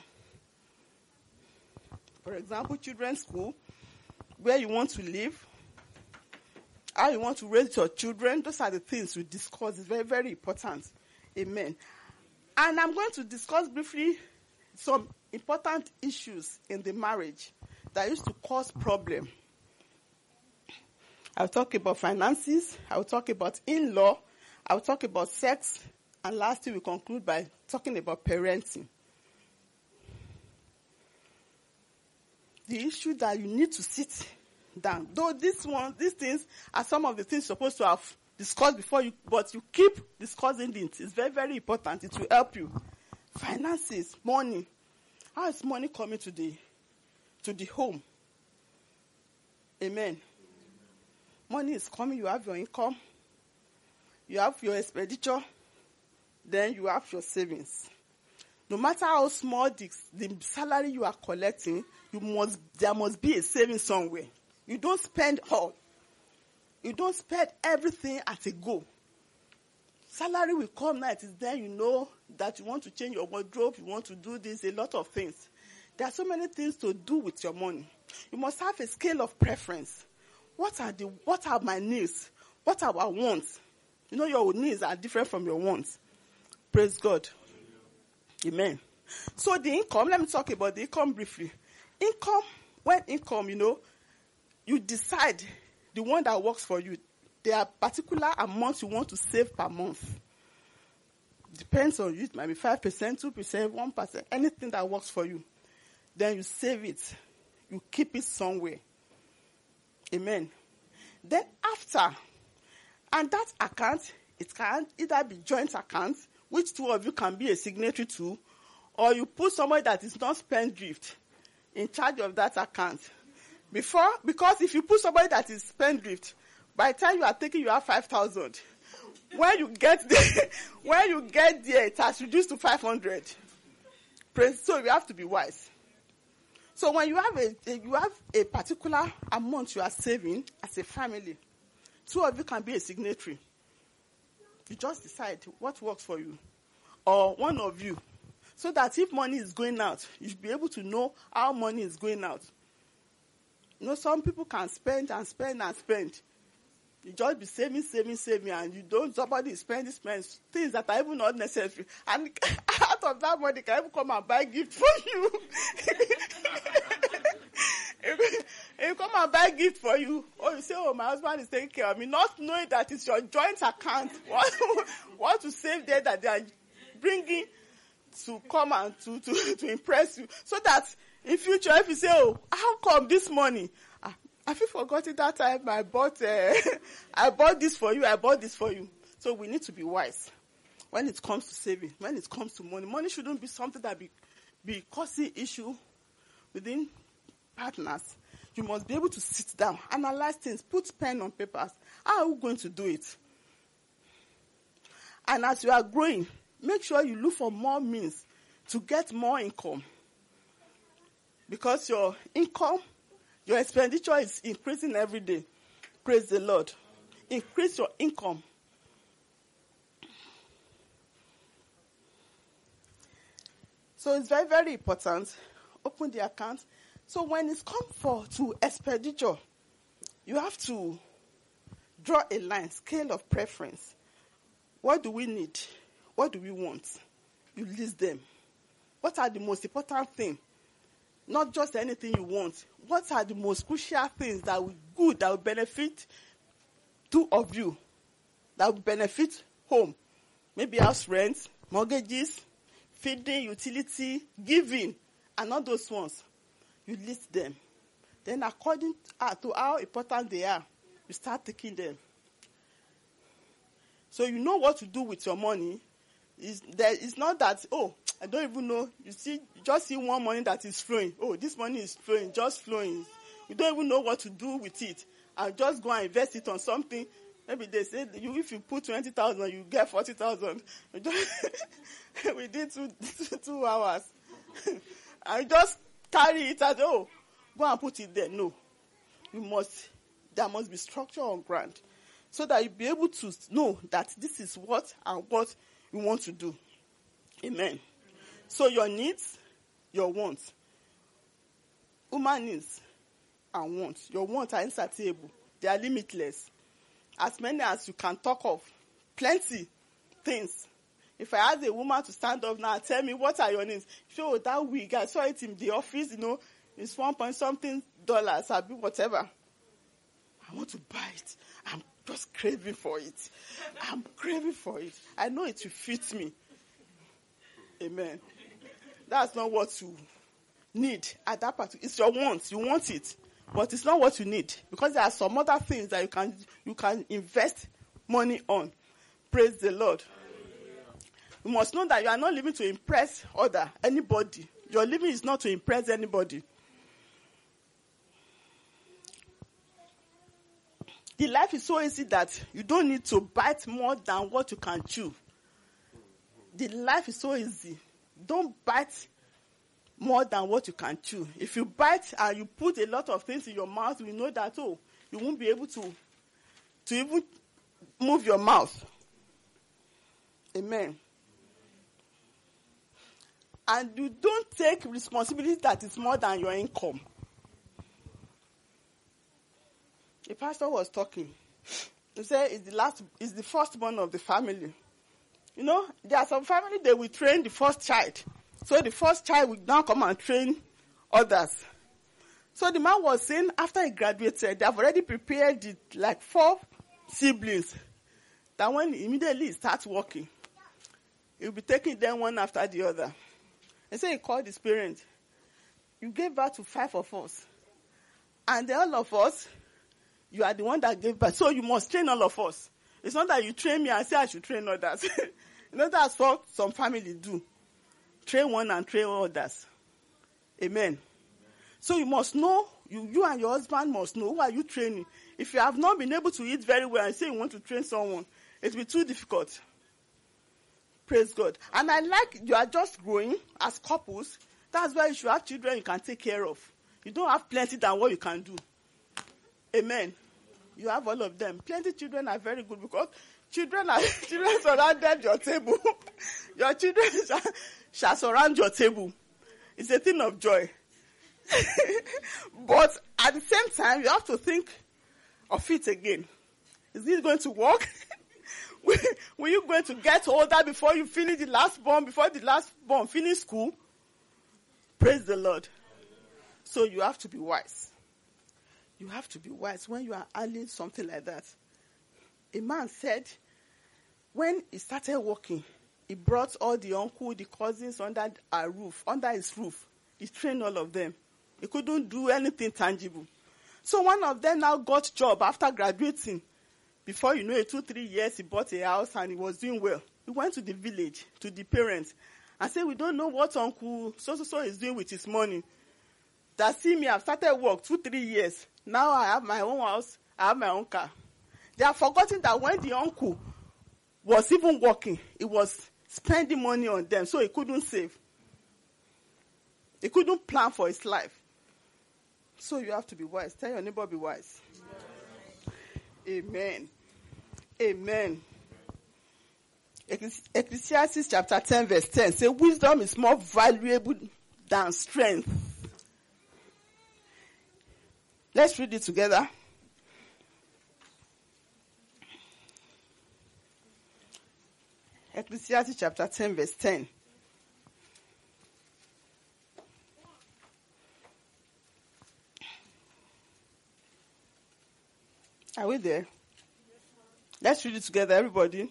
For example, children's school, where you want to live, how you want to raise your children. Those are the things we discuss. It's very, very important. Amen. And I'm going to discuss briefly some important issues in the marriage that used to cause problem. I'll talk about finances. I'll talk about in-law. I'll talk about sex. And lastly, we conclude by talking about parenting. The issue that you need to sit down. Though this one, these things are some of the things you're supposed to have discussed before you, but you keep discussing it. It's very, very important. It will help you. Finances, money. How is money coming to the, to the home? Amen. Money is coming. You have your income. You have your expenditure. Then you have your savings. No matter how small the, the salary you are collecting, you must there must be a saving somewhere. You don't spend all. You don't spend everything at a go. Salary will come now. It is then you know that you want to change your wardrobe, you want to do this, a lot of things. There are so many things to do with your money. You must have a scale of preference. What are the what are my needs? What are our wants? You know your needs are different from your wants. Praise God. Amen. So the income, let me talk about the income briefly. Income, when income, you know, you decide the one that works for you. There are particular amounts you want to save per month. Depends on you. It might be five percent, two percent, one percent, anything that works for you. Then you save it. You keep it somewhere. Amen. Then after, and that account, it can either be joint account, which two of you can be a signatory to, or you put somebody that is not spendthrift in charge of that account. Before, because if you put somebody that is spendthrift, by the time you are taking, you have five thousand. When you get there, when you get there, it has reduced to five hundred. So you have to be wise. So when you have a, a you have a particular amount you are saving as a family, two of you can be a signatory. You just decide what works for you, or one of you, so that if money is going out, you should be able to know how money is going out. You know, some people can spend and spend and spend. You just be saving, saving, saving, and you don't, somebody spend, spend things that are even not necessary. And out of that money, can even come and buy gift for you. You come and buy gift for you. Or you say, oh, my husband is taking care of me. Not knowing that it's your joint account. What, what to save there that they are bringing to come and to, to, to impress you. So that in future, if you say, oh, how come this money? Ah, have you forgotten that time I bought, uh, I bought this for you, I bought this for you. So we need to be wise when it comes to saving, when it comes to money. Money shouldn't be something that be, be causing issue within partners. You must be able to sit down, analyze things, put pen on papers. How are we going to do it? And as you are growing, make sure you look for more means to get more income. Because your income, your expenditure is increasing every day. Praise the Lord. Increase your income. So it's very, very important. Open the account. So when it's come for to expenditure, you have to draw a line, scale of preference. What do we need? What do we want? You list them. What are the most important things? Not just anything you want. What are the most crucial things that will good, that will benefit two of you, that will benefit home? Maybe house rent, mortgages, feeding, utility, giving, and all those ones. You list them. Then according to how important they are, you start taking them. So you know what to do with your money. It's, there, it's not that, oh, I don't even know. You see, you just see one money that is flowing. Oh, this money is flowing, just flowing. You don't even know what to do with it. I'll just go and invest it on something. Maybe they say, you, if you put twenty thousand, you get forty thousand. We did two, two, two hours. I just carry it as, oh, go and put it there. No. You must, there must be structure on ground, so that you'll be able to know that this is what and what you want to do. Amen. So your needs, your wants. Human needs and wants. Your wants are insatiable. They are limitless. As many as you can talk of. Plenty things. If I ask a woman to stand up now and tell me what are your needs, show that wig, I saw it in the office, you know, it's one point something dollars, I'll be whatever. I want to buy it. I'm just craving for it. I'm craving for it. I know it will fit me. Amen. That's not what you need at that part. It's your want. You want it. But it's not what you need. Because there are some other things that you can you can invest money on. Praise the Lord. You must know that you are not living to impress other, anybody. Your living is not to impress anybody. The life is so easy that you don't need to bite more than what you can chew. The life is so easy. Don't bite more than what you can chew. If you bite and you put a lot of things in your mouth, you know that, oh, you won't be able to, to even move your mouth. Amen. And you don't take responsibility that is more than your income. The pastor was talking. He said it's the last, it's the firstborn of the family. You know, there are some family, they will train the first child. So the first child will now come and train others. So the man was saying after he graduated, they have already prepared the, like four siblings. That when he immediately starts working, he will be taking them one after the other. And so he called his parents. You gave birth to five of us. And all of us, you are the one that gave birth. So you must train all of us. It's not that you train me and say I should train others. You know, that's what some families do. Train one and train others. Amen. So you must know, you, you and your husband must know, who are you training? If you have not been able to eat very well and say you want to train someone, it will be too difficult. Praise God. And I like, you are just growing as couples. That's why you should have children you can take care of. You don't have plenty than what you can do. Amen. You have all of them. Plenty children are very good because children are children surrounded your table. Your children shall, shall surround your table. It's a thing of joy. But at the same time, you have to think of it again. Is this going to work? Were you going to get older before you finish the last born, before the last born finish school? Praise the Lord. So you have to be wise. You have to be wise when you are handling something like that. A man said, when he started working, he brought all the uncle, the cousins under a roof, under his roof. He trained all of them. He couldn't do anything tangible. So one of them now got a job after graduating. Before you know it, two, three years, he bought a house and he was doing well. He went to the village, to the parents, and said, we don't know what uncle so-so-so is doing with his money. That see me, I've started work two, three years. Now I have my own house, I have my own car. They have forgotten that when the uncle was even working, he was spending money on them, so he couldn't save. He couldn't plan for his life. So you have to be wise. Tell your neighbor, be wise. Amen. Amen. Ecclesiastes chapter ten verse ten say wisdom is more valuable than strength. Let's read it together. Ecclesiastes chapter ten verse ten. Are we there? Let's read it together, everybody.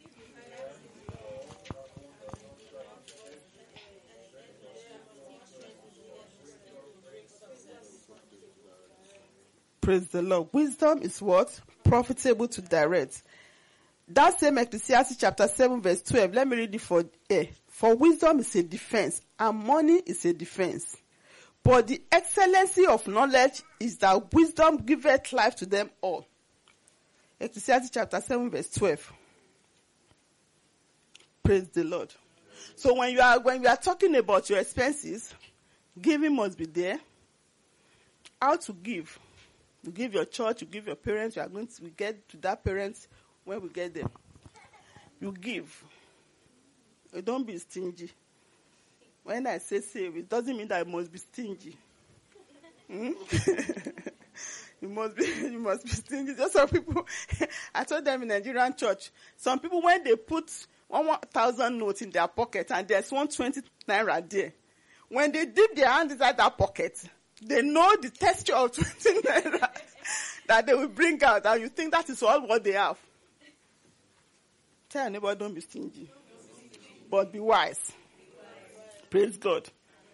Praise the Lord. Wisdom is what? Profitable to direct. That same Ecclesiastes chapter seven verse twelve. Let me read it for A. For wisdom is a defense, and money is a defense. But the excellency of knowledge is that wisdom giveth life to them all. Ecclesiastes chapter seven verse twelve. Praise the Lord. So when you are when we are talking about your expenses, giving must be there. How to give? You give your church, you give your parents. You are going to we get to that parents when we get them. You give. You don't be stingy. When I say save, it doesn't mean that you must be stingy. Hmm? You must be, you must be stingy. Just some people, I told them in Nigerian church, some people when they put one thousand notes in their pocket and there's one twenty naira there, when they dip their hand inside that pocket, they know the texture of twenty naira that they will bring out, and you think that is all what they have. Tell your neighbor, don't be stingy, but be wise. Praise God.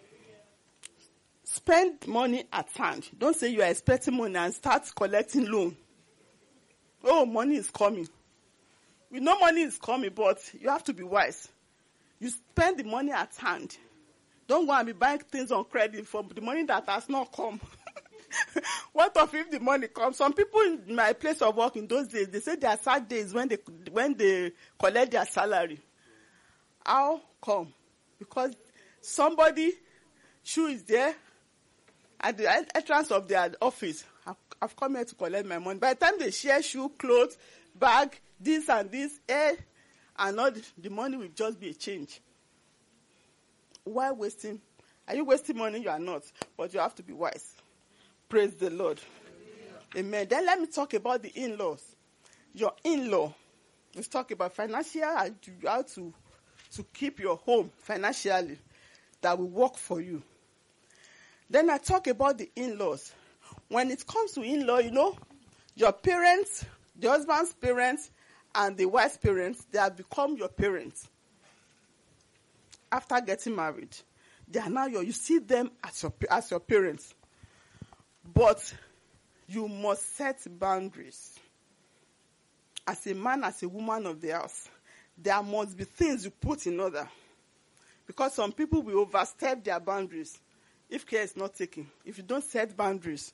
Spend money at hand. Don't say you are expecting money and start collecting loan. Oh, money is coming. We know money is coming, but you have to be wise. You spend the money at hand. Don't go and be buying things on credit for the money that has not come. What of if the money comes? Some people in my place of work in those days, they say there are sad days when they when they collect their salary. How come? Because somebody shoe is there at the entrance of their office. I've, I've come here to collect my money. By the time they share shoe, clothes, bag, this and this, eh, and not the money will just be a change. Why wasting? Are you wasting money? You are not. But you have to be wise. Praise the Lord. Amen. Amen. Then let me talk about the in-laws. Your in-law. Let's talk about financial, how to, to keep your home financially that will work for you. Then I talk about the in-laws. When it comes to in-law, you know, your parents, the husband's parents, and the wife's parents, they have become your parents. After getting married, they are now your, you see them as your, as your parents. But you must set boundaries. As a man, as a woman of the house, there must be things you put in order. Because some people will overstep their boundaries if care is not taken. If you don't set boundaries,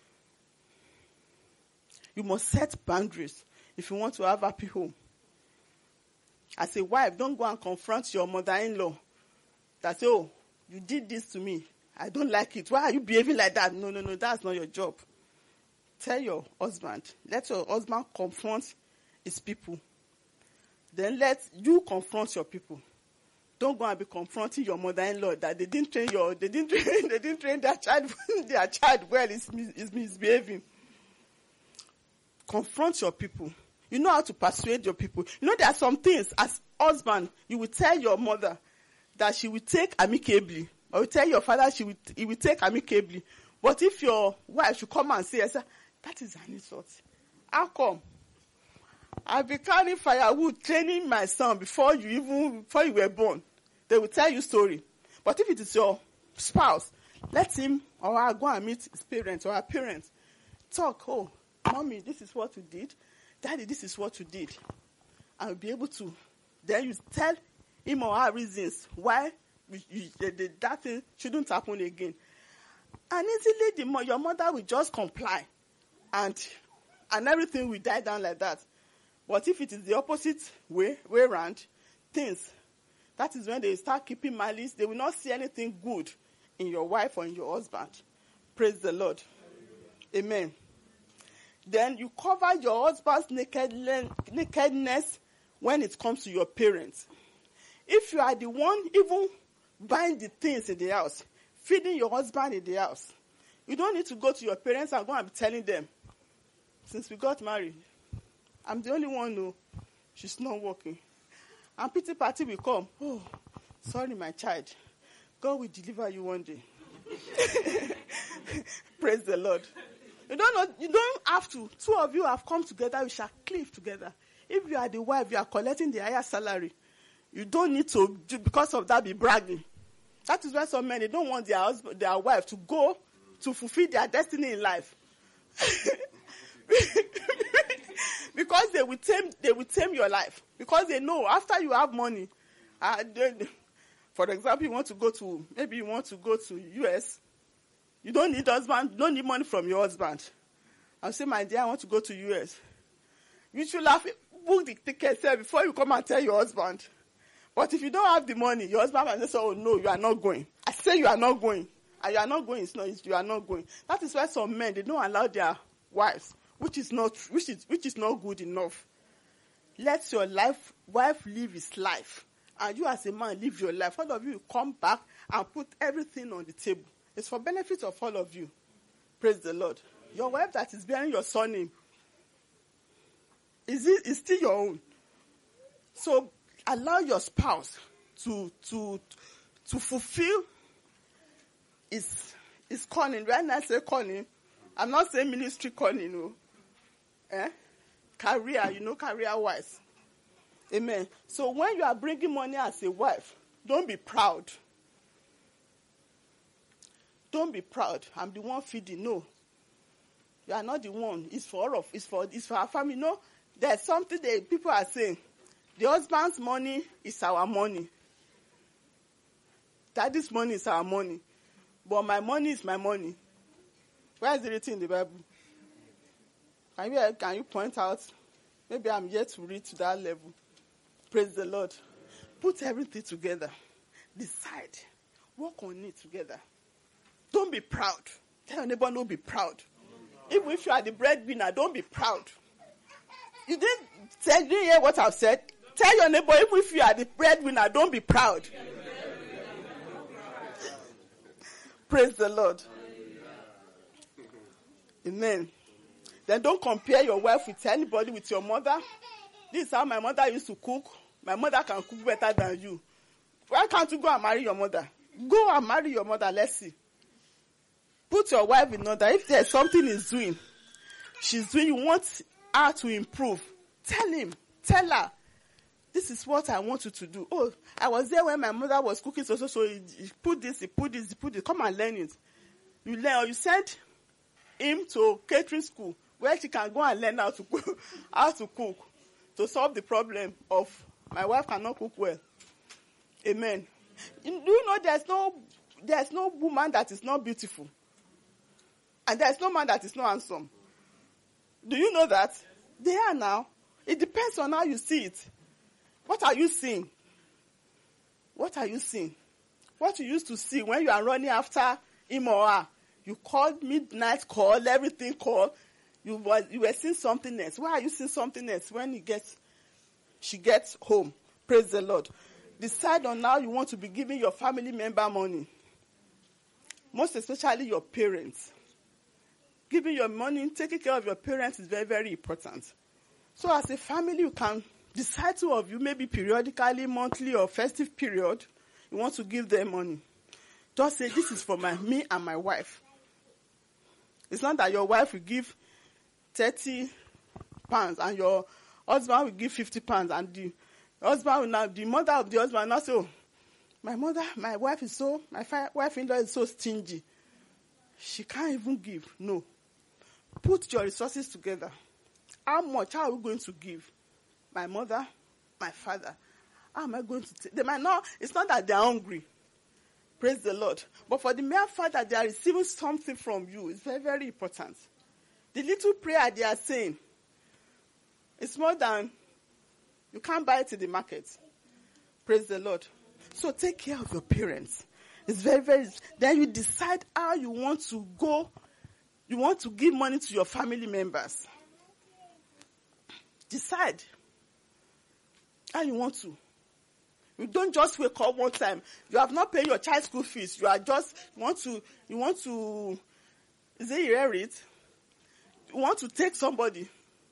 you must set boundaries if you want to have a happy home. As a wife, don't go and confront your mother-in-law that, oh, you did this to me. I don't like it. Why are you behaving like that? No, no, no, that's not your job. Tell your husband. Let your husband confront his people. Then let you confront your people. Don't go and be confronting your mother-in-law that they didn't train your, they didn't train, they didn't train their child, their child well, is is misbehaving. Confront your people. You know how to persuade your people. You know there are some things as husband you will tell your mother that she will take amicably, or you tell your father she will he will take amicably. But if your wife should come and say, that is an insult. How come? I've been carrying firewood, training my son before you even before you were born. They will tell you story. But if it is your spouse, let him or her go and meet his parents or her parents. Talk, oh, mommy, this is what you did. Daddy, this is what you did. I'll be able to. Then you tell him or her reasons why you, you, the, the, that thing shouldn't happen again. And easily the, your mother will just comply. And, and everything will die down like that. But if it is the opposite way, way around, things, that is when they start keeping malice. They will not see anything good in your wife or in your husband. Praise the Lord. Amen. Then you cover your husband's nakedness when it comes to your parents. If you are the one even buying the things in the house, feeding your husband in the house, you don't need to go to your parents and go and be telling them, since we got married, I'm the only one who, she's not working. And pity party will come. Oh, sorry, my child. God will deliver you one day. Praise the Lord. You don't know, you don't have to. Two of you have come together, you shall cleave together. If you are the wife, you are collecting the higher salary. You don't need to, because of that, be bragging. That is why some men, they don't want their husband, their wife to go to fulfill their destiny in life. Because they will tame, they will tame your life. Because they know after you have money, uh, they, for example, you want to go to, maybe you want to go to U S. You don't need husband, you don't need money from your husband. I'll say, my dear, I want to go to U S. You should have book the ticket before you come and tell your husband. But if you don't have the money, your husband will say, oh no, you are not going. I say you are not going. And you are not going, it's not, it's, you are not going. That is why some men, they don't allow their wives, which is not, which is, which is not good enough. Let your life, wife live his life. And you as a man live your life. All of you come back and put everything on the table. It's for benefit of all of you. Praise the Lord. Your wife that is bearing your surname, is it is still your own. So allow your spouse to to to fulfill his his calling. When I say calling, I'm not saying ministry calling, no. Eh? Career, you know, career wise. Amen. So when you are bringing money as a wife, don't be proud. Don't be proud. I'm the one feeding. No. You are not the one. It's for all of it's for it's for our family. No, there's something that people are saying. The husband's money is our money. Daddy's money is our money. But my money is my money. Where is it written in the Bible? Can you, can you point out? Maybe I'm yet to read to that level. Praise the Lord. Put everything together. Decide. Work on it together. Don't be proud. Tell your neighbor, don't be proud. Even if you are the breadwinner, don't be proud. You didn't, say, you didn't hear what I've said? Tell your neighbor, even if you are the breadwinner, don't be proud. Praise the Lord. Amen. Then don't compare your wife with anybody, with your mother. This is how my mother used to cook. My mother can cook better than you. Why can't you go and marry your mother? Go and marry your mother, let's see. Put your wife in order. If there's something he's doing, she's doing, you want her to improve. Tell him, tell her, this is what I want you to do. Oh, I was there when my mother was cooking, so, so, so he, he put this, he put this, he put this. Come and learn it. You learn, or you send him to catering school where she can go and learn how to cook, how to cook to solve the problem of my wife cannot cook well. Amen. You, do you know there's no, there's no woman that is not beautiful. And there's no man that is not handsome. Do you know that? They are now. It depends on how you see it. What are you seeing? What are you seeing? What you used to see when you are running after him or her. You called midnight call, everything call. You were, you were seeing something else. Why are you seeing something else when he gets, she gets home? Praise the Lord. Decide on how you want to be giving your family member money. Most especially your parents. Giving your money, taking care of your parents is very, very important. So as a family, you can decide two of you, maybe periodically, monthly, or festive period, you want to give them money. Just say, this is for my me and my wife. It's not that your wife will give thirty pounds and your husband will give fifty pounds, and the husband will now, the mother of the husband will not say, oh, my mother, my wife is so, my wife-in-law is so stingy. She can't even give. No. Put your resources together. How much are we going to give? My mother, my father. How am I going to take? They might not, it's not that they're hungry. Praise the Lord. But for the mere fact that they are receiving something from you, it's very, very important. The little prayer they are saying, it's more than, you can't buy it in the market. Praise the Lord. So take care of your parents. It's very, very, then you decide how you want to go, you want to give money to your family members. Decide. How you want to? You don't just wake up one time. You have not paid your child school fees. You are just, you want to, you want to, is it hear it? You want to take somebody.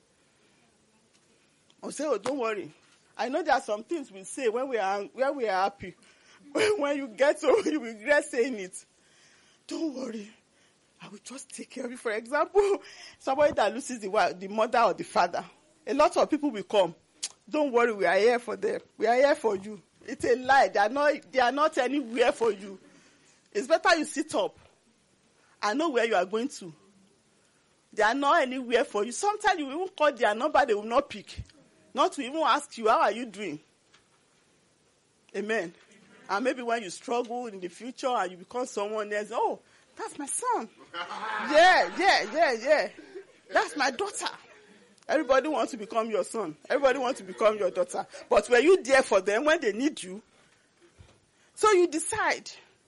Or say, oh, don't worry. I know there are some things we say when we are, when we are happy. When you get so, you regret saying it. Don't worry. I will just take care of you. For example, somebody that loses the wife, the mother or the father. A lot of people will come. Don't worry, we are here for them. We are here for you. It's a lie. They are not, they are not anywhere for you. It's better you sit up and know where you are going to. They are not anywhere for you. Sometimes you even call their number, they will not pick. Not to even ask you, how are you doing? Amen. And maybe when you struggle in the future and you become someone else, oh, that's my son. Yeah, yeah, yeah, yeah. That's my daughter. Everybody wants to become your son. Everybody wants to become your daughter. But were you there for them when they need you? So you decide.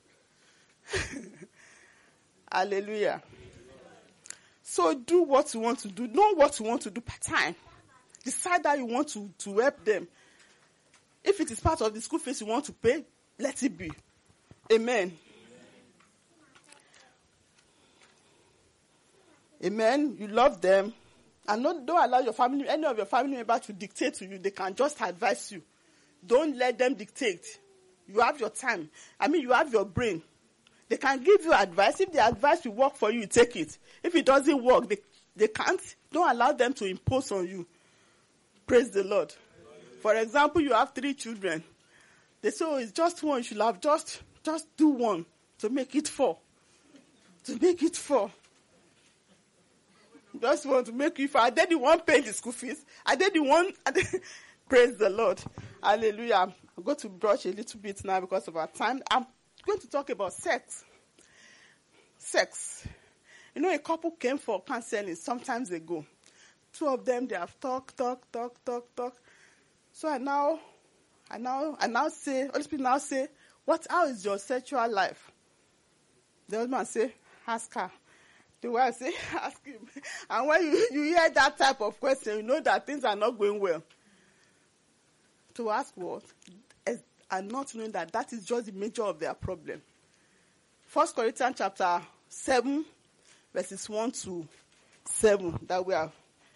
Hallelujah. So do what you want to do. Know what you want to do part time. Decide that you want to, to help them. If it is part of the school fees you want to pay, let it be. Amen. Amen. You love them. And not, don't allow your family, any of your family members to dictate to you. They can just advise you. Don't let them dictate. You have your time. I mean, you have your brain. They can give you advice. If the advice will work for you, you take it. If it doesn't work, they, they can't. Don't allow them to impose on you. Praise the Lord. For example, you have three children. They say, oh, it's just one. You should have just, just do one to make it four. To make it four. Just want to make you four. Are they the one paying the school fees? Are they the one? They... Praise the Lord. Hallelujah. I'm going to brush a little bit now because of our time. I'm going to talk about sex. Sex. You know, a couple came for counseling some times ago. Two of them, they have talked, talk, talk, talk, talk. So I now, I now, I now say, Holy Spirit now say, what, how is your sexual life? The husband say, ask her. The wife say, ask him. And when you, you hear that type of question, you know that things are not going well. To ask what? And not knowing that that is just the major of their problem. First Corinthians chapter seven, verses one to seven, that we are.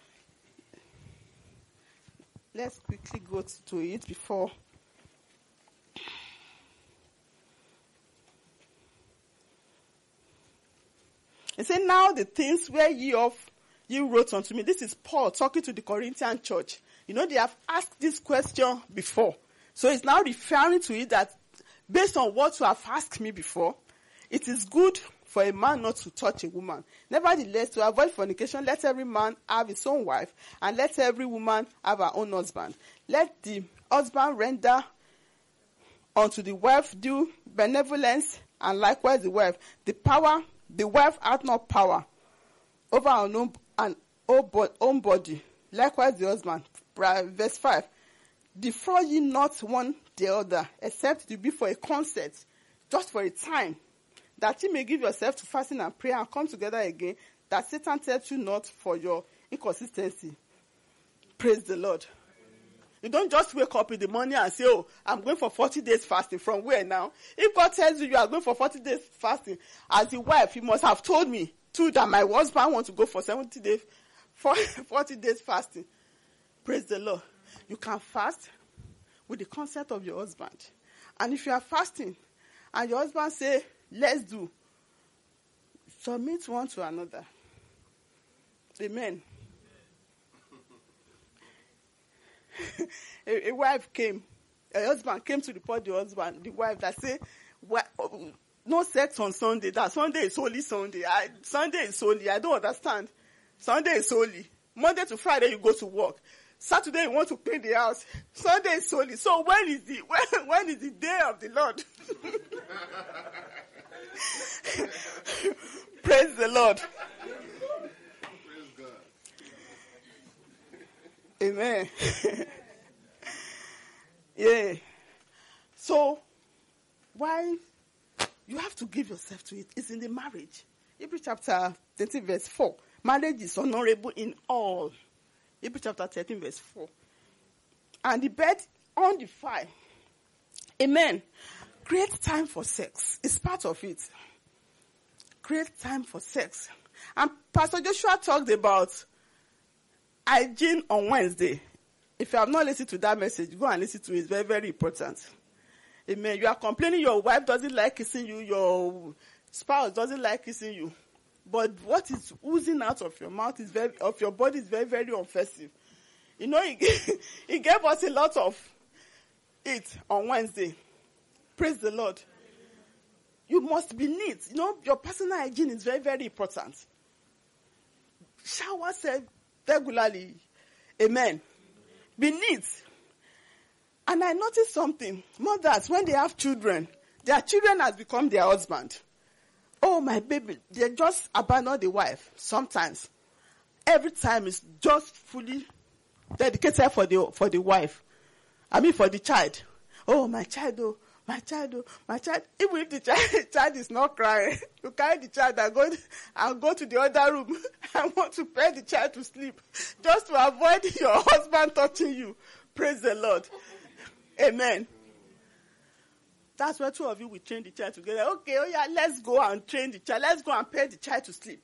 Let's quickly go to it before. It said, now the things where ye of you wrote unto me. This is Paul talking to the Corinthian church. You know, they have asked this question before. So it's now referring to it that based on what you have asked me before, it is good for a man not to touch a woman. Nevertheless, to avoid fornication, let every man have his own wife, and let every woman have her own husband. Let the husband render unto the wife due benevolence, and likewise the wife. The power, the wife hath not power over her own, an own body. Likewise the husband. Verse five. Defraud ye not one the other, except to be for a concert, just for a time, that ye may give yourself to fasting and prayer and come together again, that Satan tempts you not for your inconsistency. Praise the Lord. You don't just wake up in the morning and say, oh, I'm going for forty days fasting. From where now? If God tells you you are going for forty days fasting, as a wife, you must have told me too that my husband wants to go for seventy days, forty days fasting. Praise the Lord. You can fast with the consent of your husband. And if you are fasting and your husband say, let's do, submit one to another. Amen. a, a wife came, a husband came to report the husband, the wife that said, no sex on Sunday. That Sunday is holy Sunday. I, Sunday is holy. I don't understand. Sunday is holy. Monday to Friday you go to work. Saturday you want to clean the house. Sunday is holy. So when is the when, when is the day of the Lord? Praise the Lord. Praise God. Amen. Yeah. So why you have to give yourself to it? It's in the marriage. Hebrews chapter thirteen verse four. Marriage is honorable in all. Hebrews chapter thirteen verse four. And the bed undefiled. Amen. Create time for sex. It's part of it. Create time for sex. And Pastor Joshua talked about hygiene on Wednesday. If you have not listened to that message, go and listen to it. It's very, very important. Amen. You are complaining your wife doesn't like kissing you, your spouse doesn't like kissing you. But what is oozing out of your mouth is very, of your body is very, very offensive. You know, he, he gave us a lot of it on Wednesday. Praise the Lord. You must be neat. You know, your personal hygiene is very, very important. Shower said regularly. Amen. Be neat. And I noticed something. Mothers, when they have children, their children has become their husband. Oh, my baby. They just abandon the wife sometimes. Every time it's just fully dedicated for the for the wife. I mean for the child. Oh, my child, oh, my child, oh, my child. Even if the child, child is not crying, you carry the child and go, and go to the other room. I want to put the child to sleep. Just to avoid your husband touching you. Praise the Lord. Amen. That's where two of you will train the child together. Okay, oh yeah, let's go and train the child. Let's go and put the child to sleep.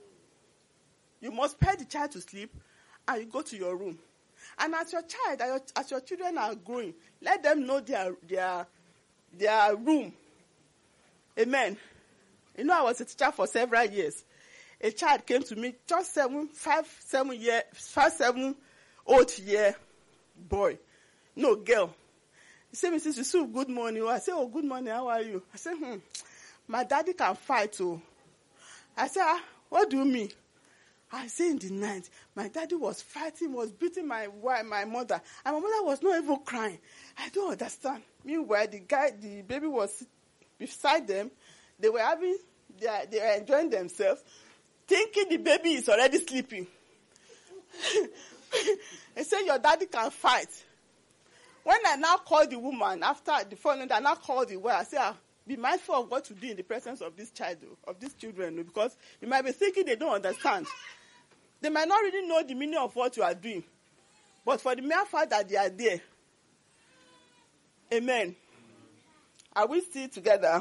You must put the child to sleep and you go to your room. And as your child, as your, as your children are growing, let them know their, their, their room. Amen. You know, I was a teacher for several years. A child came to me, just seven, five, seven year, five, seven, old year boy. No, girl. He said, Missus Yusuf, good morning. I said, oh, good morning, how are you? I said, hmm, my daddy can fight, oh. I said, ah, what do you mean? I said, in the night, my daddy was fighting, was beating my wife, my mother, and my mother was not even crying. I don't understand. Meanwhile, the guy, the baby was beside them. They were having, they, are, they were enjoying themselves, thinking the baby is already sleeping. He said, your daddy can fight. When I now called the woman, after the following day, I now called the wife. I said, ah, be mindful of what to do in the presence of this child, of these children, because you might be thinking they don't understand. They might not really know the meaning of what you are doing. But for the mere fact that they are there, amen. Are we still together?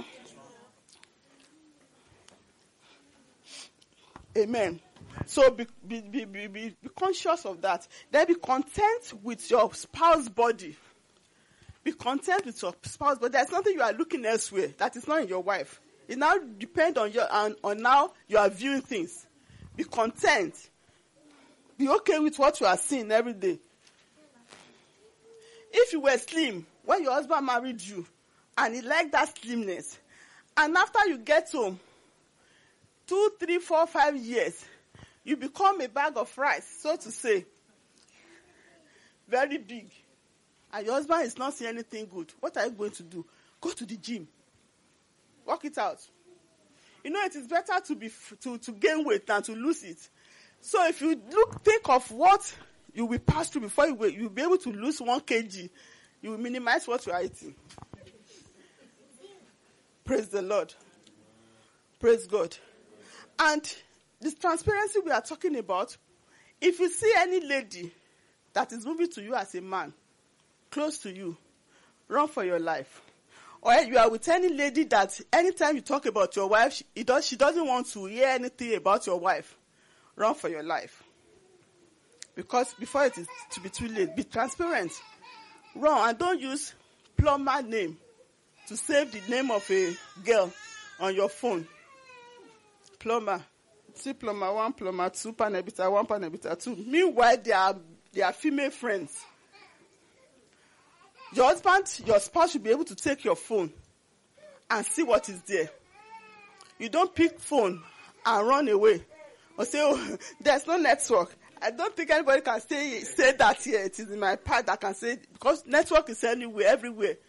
Amen. So be, be, be, be, be conscious of that. Then be content with your spouse's body. Be content with your spouse, but there's something you are looking elsewhere that is not in your wife. It now depends on your on, on how you are viewing things. Be content. Be okay with what you are seeing every day. If you were slim when your husband married you, and he liked that slimness, and after you get home, two, three, four, five years, you become a bag of rice, so to say, very big. And your husband is not seeing anything good. What are you going to do? Go to the gym. Work it out. You know, it is better to be to, to gain weight than to lose it. So if you look, think of what you will pass through before you will you'll be able to lose one kilogram. You will minimize what you are eating. Praise the Lord. Praise God. And this transparency we are talking about, if you see any lady that is moving to you as a man, close to you, run for your life. Or you are with any lady that anytime you talk about your wife, she, it does, she doesn't want to hear anything about your wife. Run for your life. Because before it is to be too late, be transparent. Run and don't use plumber name to save the name of a girl on your phone. Plumber. See plumber one, plumber two, panebita one, panebita two. Meanwhile, they are, they are female friends. Your husband, your spouse should be able to take your phone and see what is there. You don't pick phone and run away or say, oh, there's no network. I don't think anybody can say, say that here. It is in my part that can say, because network is anywhere, everywhere.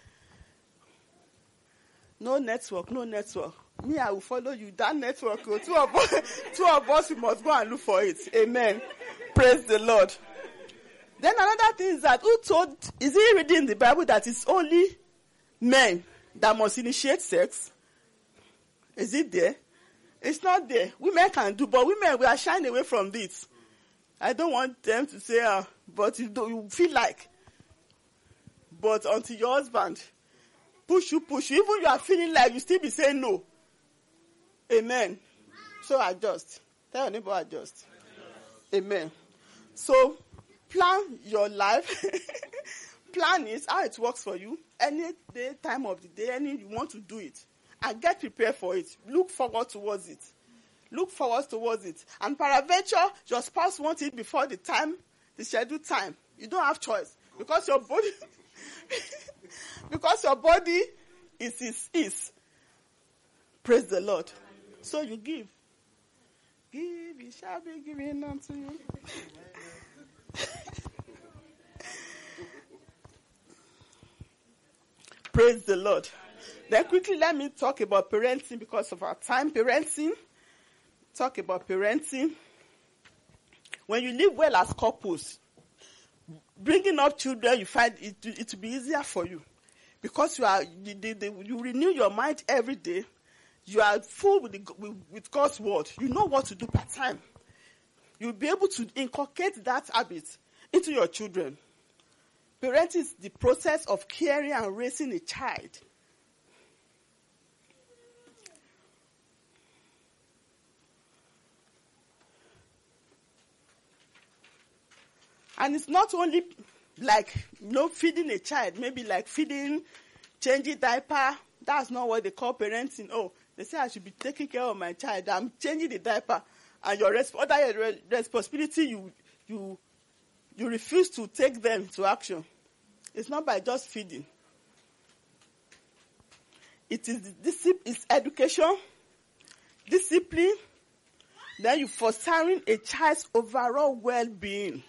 No network, no network. Me, I will follow you. That network, oh, two of us, two of us, we must go and look for it. Amen. Praise the Lord. Then another thing is that who told, is he reading in the Bible that it's only men that must initiate sex? Is it there? It's not there. Women can do, but women, we are shying away from this. I don't want them to say, uh, but you, do, you feel like. But until your husband push you, push you, even you are feeling like you still be saying no. Amen. So adjust. Tell your neighbor adjust. Amen. So plan your life. Plan it, how it works for you. Any day, time of the day, any you want to do it. And get prepared for it. Look forward towards it. Look forward towards it. And peradventure, your spouse wants it before the time, the scheduled time. You don't have choice. Because your body, because your body is, is, is. Praise the Lord. So you give. Give, it shall be given unto you. Praise the Lord. Then quickly let me talk about parenting because of our time. Parenting. Talk about parenting. When you live well as couples, bringing up children, you find it, it will be easier for you. Because you are, you, you renew your mind every day. You are full with, the, with, with God's word. You know what to do per time. You'll be able to inculcate that habit into your children. Parenting is the process of caring and raising a child. And it's not only like, you know, feeding a child, maybe like feeding, changing diaper. That's not what they call parenting. Oh, they say I should be taking care of my child. I'm changing the diaper. And your resp- other responsibility, you, you, you refuse to take them to action. It's not by just feeding. It is discipline, it's education, discipline, then you fostering a child's overall well-being.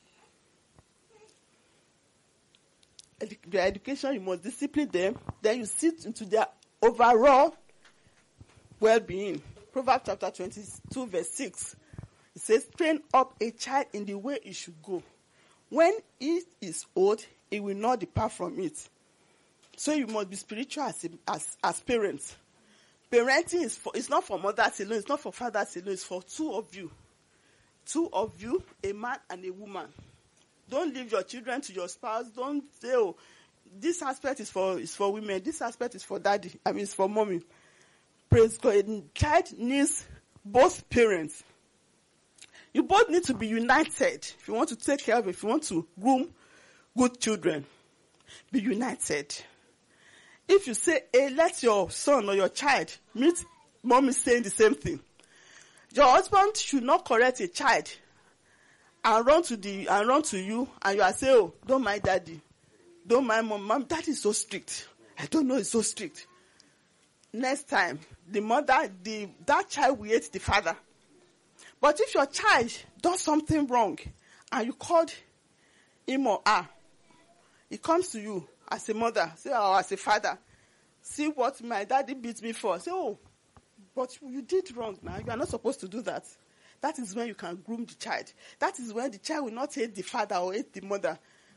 Their education, you must discipline them. Then you see into their overall well-being. Proverbs chapter twenty-two, verse six. It says, train up a child in the way he should go. When he is old, he will not depart from it. So you must be spiritual as, as, as parents. Parenting is for, it's not for mothers alone, it's not for fathers alone, it's for two of you. Two of you, a man and a woman. Don't leave your children to your spouse. Don't say, oh, this aspect is for is for women. This aspect is for daddy. I mean, it's for mommy. Praise God. A child needs both parents. You both need to be united. If you want to take care of it, if you want to groom good children, be united. If you say, hey, let your son or your child meet mommy saying the same thing, your husband should not correct a child and run to the and run to you, and you are saying, oh, don't mind daddy, don't mind mom. Mom, daddy is so strict. I don't know, it's so strict. Next time, the mother, the that child will hate the father. But if your child does something wrong, and you called him or her, he comes to you as a mother, say, or as a father, see what my daddy beat me for. Say, oh, but you did wrong now. You are not supposed to do that. That is when you can groom the child. That is when the child will not hate the father or hate the mother.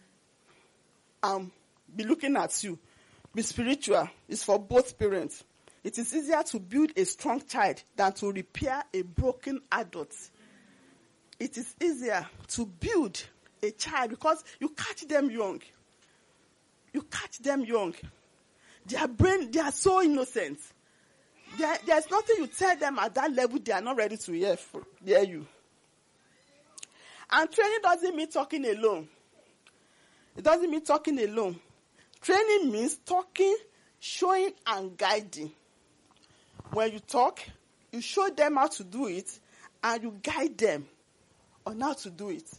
Um, be looking at you. Be spiritual. It's for both parents. It is easier to build a strong child than to repair a broken adult. It is easier to build a child because you catch them young. You catch them young. Their brain, they are so innocent. There, there's nothing you tell them at that level they are not ready to hear, for, hear you. And training doesn't mean talking alone. It doesn't mean talking alone. Training means talking, showing, and guiding. When you talk, you show them how to do it, and you guide them on how to do it.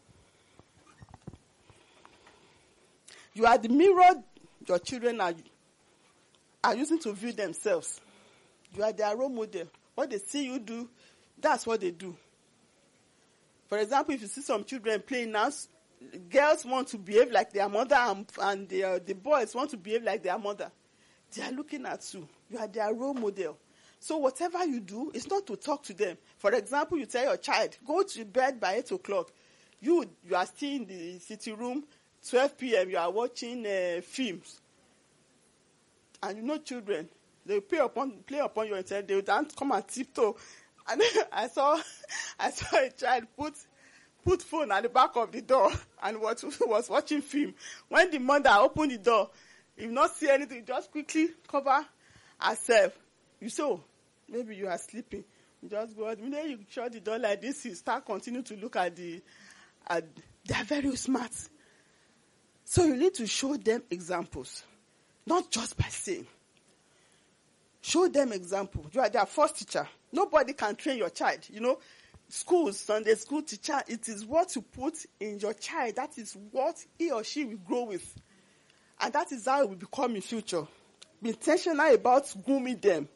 You are the mirror your children are, are using to view themselves. You are their role model. What they see you do, that's what they do. For example, if you see some children playing now, girls want to behave like their mother and, and the, uh, the boys want to behave like their mother. They are looking at you. You are their role model. So whatever you do, it's not to talk to them. For example, you tell your child, go to bed by eight o'clock. You, you are still in the sitting room, twelve p.m., you are watching uh, films. And you know children, they play upon play upon your intent. They don't come and tiptoe. And I saw, I saw a child put put phone at the back of the door and was, was watching film. When the mother opened the door, if not see anything, just quickly cover herself. You say, oh, maybe you are sleeping. You just go out. When you shut the door like this, you start continue to look at the, at, they are very smart. So you need to show them examples, not just by saying. Show them example. You are their first teacher. Nobody can train your child. You know, schools, Sunday school teacher, it is what you put in your child. That is what he or she will grow with. And that is how it will become in future. Be intentional about grooming them.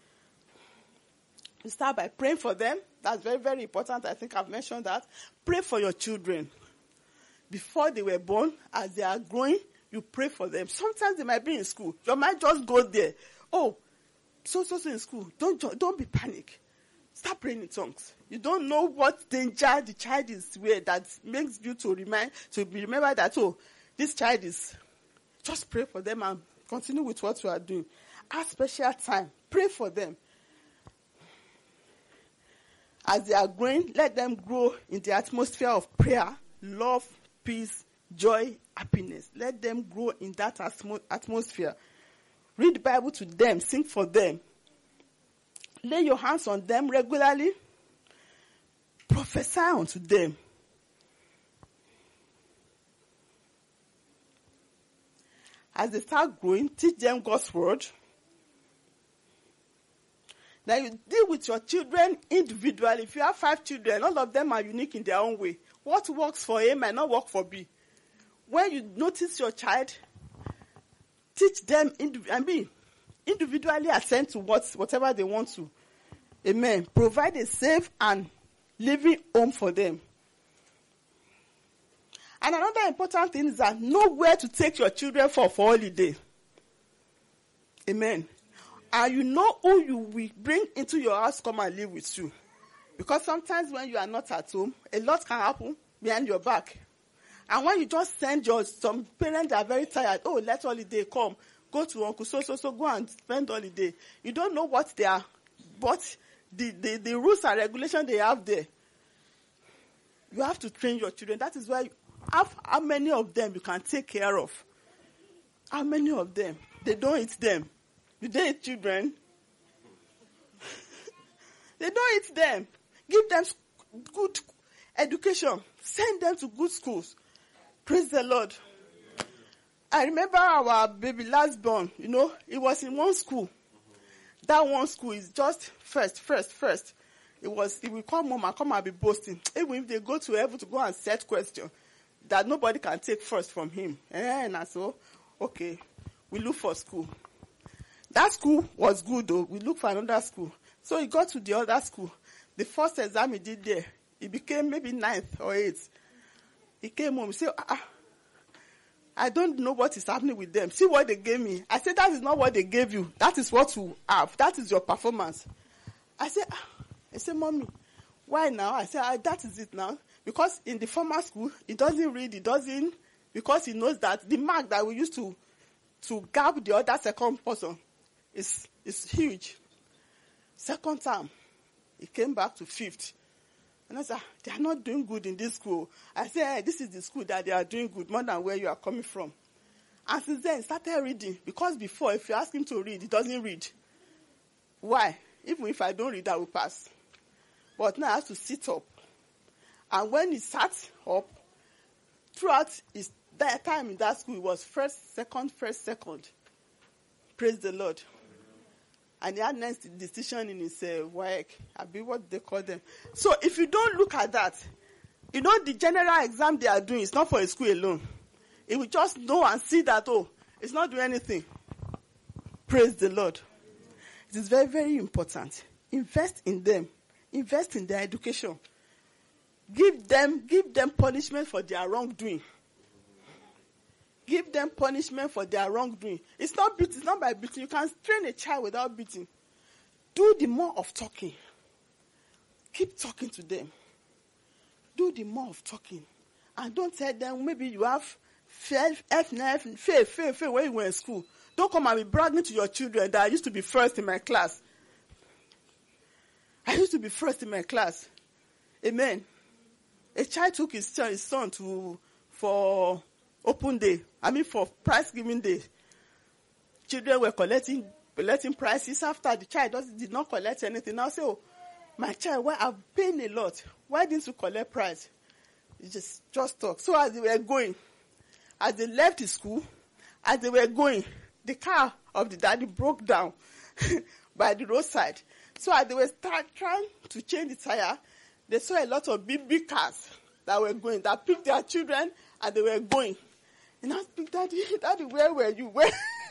You start by praying for them. That's very, very important. I think I've mentioned that. Pray for your children. Before they were born, as they are growing, you pray for them. Sometimes they might be in school. You might just go there. Oh, so, so, so in school. Don't, don't be panic. Start praying in tongues. You don't know what danger the child is with that makes you to remind, to be remember that, oh, this child is. Just pray for them and continue with what you are doing. Ask special time. Pray for them. As they are growing, let them grow in the atmosphere of prayer, love, peace, joy, happiness. Let them grow in that atmo- atmosphere. Read the Bible to them. Sing for them. Lay your hands on them regularly. Prophesy unto them. As they start growing, teach them God's word. Now you deal with your children individually. If you have five children, all of them are unique in their own way. What works for A might not work for B. When you notice your child, teach them indiv- and be individually attend to what whatever they want to. Amen. Provide a safe and living home for them. And another important thing is that know where to take your children for for holiday. Amen. And you know who you will bring into your house come and live with you. Because sometimes when you are not at home, a lot can happen behind your back. And when you just send your, some parents are very tired, oh, let holiday come. Go to Uncle so, so, so, go and spend holiday. You don't know what they are, what the, the, the rules and regulations they have there. You have to train your children. That is why you have how many of them you can take care of. How many of them? They don't eat them. Do they eat children? They don't eat them. Give them good education. Send them to good schools. Praise the Lord. I remember our baby last born, you know, it was in one school. That one school is just first, first, first. It was, it will come home and come and be boasting. Even if they go to heaven to go and set question that nobody can take first from him. And I so, okay, we look for school. That school was good though. We looked for another school. So he got to the other school. The first exam he did there, he became maybe ninth or eighth. He came home, he said, ah, I don't know what is happening with them. See what they gave me. I said, that is not what they gave you. That is what you have. That is your performance. I said, ah. I said, Mommy, why now? I said, ah, that is it now. Because in the former school, he doesn't read, he doesn't, because he knows that the mark that we used to, to gap the other second person is, is huge. Second time, he came back to fifth. And I said, they are not doing good in this school. I said, hey, this is the school that they are doing good more than where you are coming from. And since then, he started reading. Because before, if you ask him to read, he doesn't read. Why? Even if I don't read, I will pass. But now I have to sit up. And when he sat up, throughout his that time in that school, it was first, second, first, second. Praise the Lord. And he had next decision in his uh, work. I be what they call them. So if you don't look at that, you know the general exam they are doing is not for a school alone. It will just know and see that, oh, it's not doing anything. Praise the Lord. It is very, very important. Invest in them. Invest in their education. Give them, give them punishment for their wrongdoing. Give them punishment for their wrongdoing. It's not beating, it's not by beating. You can train a child without beating. Do the more of talking. Keep talking to them. Do the more of talking. And don't tell them maybe you have fail, F, F, fail, fail, fail when you were in school. Don't come and be bragging to your children that I used to be first in my class. I used to be first in my class. Amen. A child took his son, his son to for open day. I mean for prize giving day. Children were collecting collecting prizes after the child does, did not collect anything. Now say, oh, my child, why I've paid a lot. Why didn't you collect prize? You just just talk. So as they were going, as they left the school, as they were going, the car of the daddy broke down by the roadside. So as they were start trying to change the tire, they saw a lot of big, big cars that were going, that picked their children and they were going. And I asked, Daddy, Daddy, where were you? Where?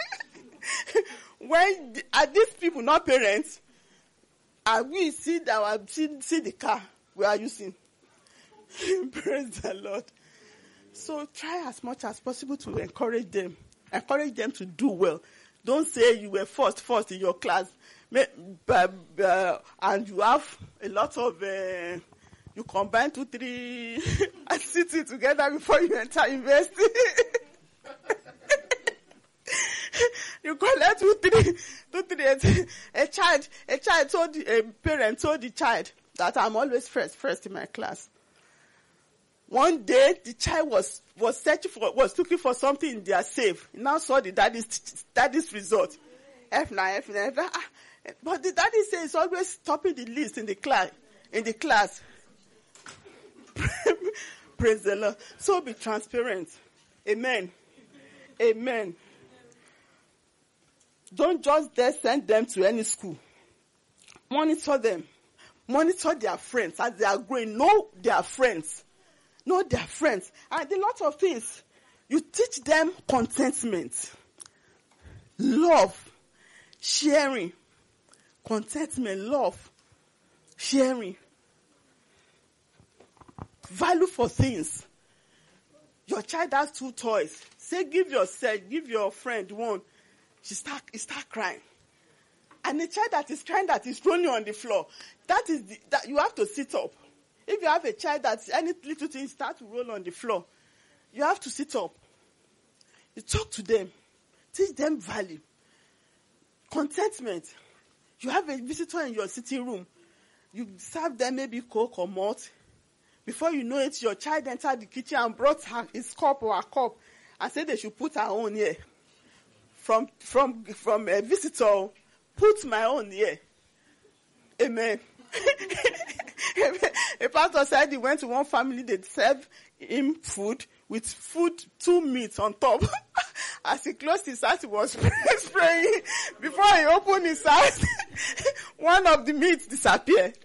When are these people not parents? And we see that see, see the car we are using. Praise the Lord. So try as much as possible to encourage them. Encourage them to do well. Don't say you were first, first in your class, and you have a lot of, uh, you combine two, three cities together before you enter university. You collect two, three, two, three. A child, a child told, a parent told the child that I'm always first, first in my class. One day, the child was, was searching for, was looking for something in their safe. He now saw the daddy's, daddy's result. F nine, F nine, F nine. Ah, but the daddy says he's always topping the list in the class, in the class. Praise the Lord. So be transparent. Amen. Amen. Don't just dare send them to any school. Monitor them. Monitor their friends as they are growing. Know their friends. Know their friends. And a lot of things. You teach them contentment. Love. Sharing. Contentment. Love. Sharing. Value for things. Your child has two toys. Say give yourself, give your friend one. She start, he start crying. And a child that is crying, that is rolling on the floor, that is the, that you have to sit up. If you have a child that any little thing start to roll on the floor, you have to sit up. You talk to them. Teach them value. Contentment. You have a visitor in your sitting room. You serve them maybe Coke or malt. Before you know it, your child entered the kitchen and brought her, his cup or her cup and said they should put her own here. From from from a visitor, put my own here. Amen. A pastor said he went to one family, they served him food with food, two meats on top. As he closed his eyes, he was praying. Before he opened his eyes, one of the meats disappeared.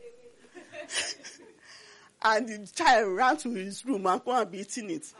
And the child ran to his room and go and be eating it.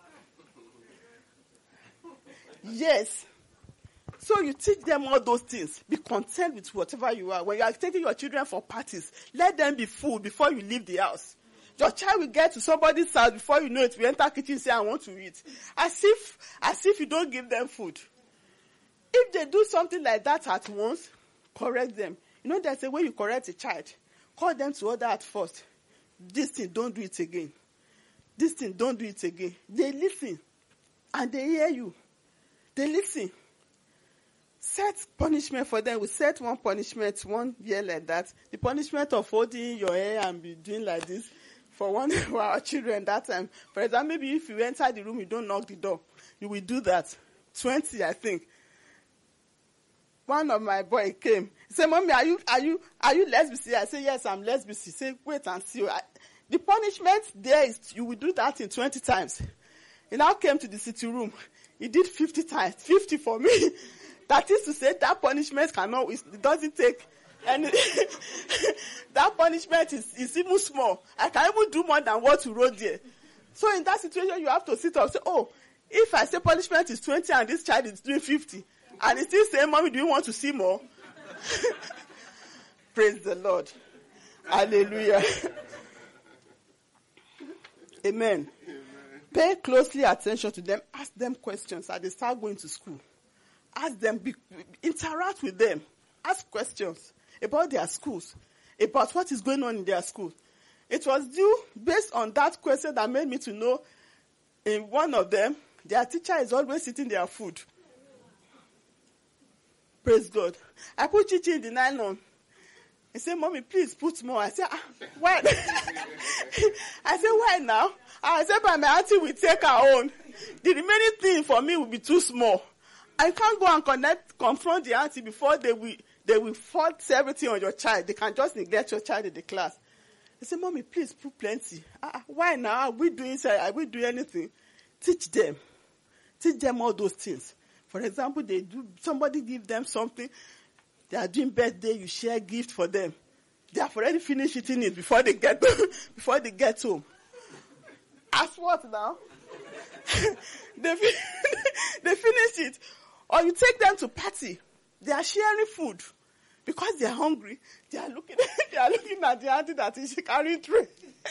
Yes. So you teach them all those things. Be content with whatever you are. When you are taking your children for parties, let them be full before you leave the house. Your child will get to somebody's house before you know it. We enter kitchen and say, I want to eat. As if, as if you don't give them food. If they do something like that at once, correct them. You know, there's a way you correct a child. Call them to order at first. This thing, don't do it again. This thing, don't do it again. They listen. And they hear you. They listen. Set punishment for them. We set one punishment one year like that. The punishment of holding your hair and be doing like this for one of our children that time. For example, maybe if you enter the room, you don't knock the door. You will do that. twenty, I think. One of my boys came. He said, Mommy, are you, are you, are you lesbian? I said, yes, I'm lesbian. He said, wait and see. I, the punishment there is you will do that in twenty times. He now came to the sitting room. He did fifty times. fifty for me. That is to say that punishment cannot, it doesn't take any, that punishment is, is even small. I can even do more than what you wrote there. So in that situation, you have to sit up and say, oh, if I say punishment is twenty and this child is doing fifty, and it's still saying, Mommy, do you want to see more? Praise the Lord. Hallelujah. Amen. Amen. Pay closely attention to them. Ask them questions as they start going to school. Ask them, be, interact with them. Ask questions about their schools, about what is going on in their school. It was due based on that question that made me to know in one of them, their teacher is always eating their food. Praise God. I put Chichi in the nylon. He said, Mommy, please put more. I said, ah, why? I said, why Why now? I said, but my auntie will take her own. The remaining thing for me will be too small. I can't go and connect, confront the auntie before they will, they will force everything on your child. They can just neglect your child in the class. I said, Mommy, please put plenty. Uh, why now? Are we doing, are we doing anything? Teach them. Teach them all those things. For example, they do, somebody give them something. They are doing birthday, you share gift for them. They have already finished eating it before they get before they get home. As what now? they, they finish it. Or you take them to party. They are sharing food. Because they are hungry, they are looking they are looking at the auntie that is carrying tray.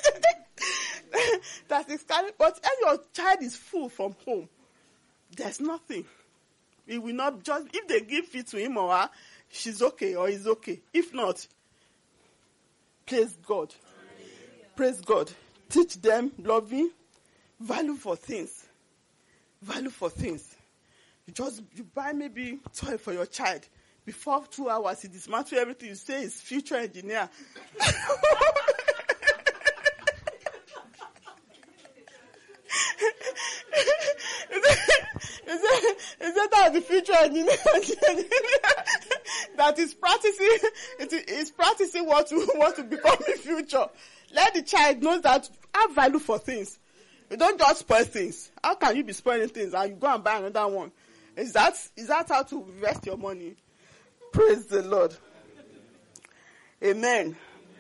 that is carrying, but if your child is full from home, there's nothing. It will not just, if they give it to him or her, she's okay or he's okay. If not, praise God. Praise God. Teach them loving, value for things. Value for things. You just, you buy maybe toy for your child. Before two hours, he dismantle everything. You say he's future engineer. Is that, is that how the future engineer that is practicing, it is practicing what to, what to become in future. Let the child know that have value for things. You don't just spoil things. How can you be spoiling things and you go and buy another one? Is that, is that how to invest your money? Praise the Lord. Amen.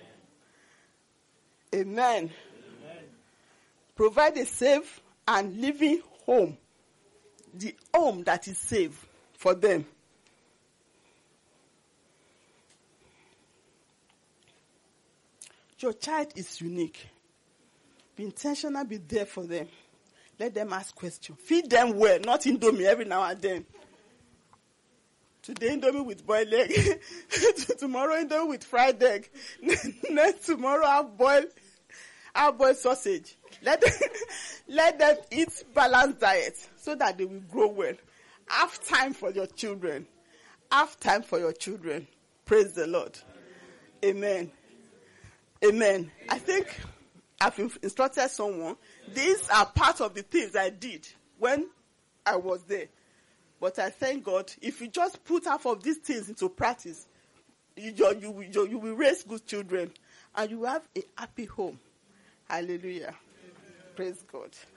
Amen. Amen. Provide a safe and living home. The home that is safe for them. Your child is unique. Be intentional, be there for them. Let them ask questions. Feed them well, not Indomie every now and then. Today Indomie with boiled egg. Tomorrow Indomie with fried egg. Next tomorrow I'll boil, I'll boil sausage. Let them, let them eat balanced diet so that they will grow well. Have time for your children. Have time for your children. Praise the Lord. Amen. Amen. I think I've instructed someone. These are part of the things I did when I was there. But I thank God, if you just put half of these things into practice, you, you, you, you will raise good children and you will have a happy home. Hallelujah. Praise God.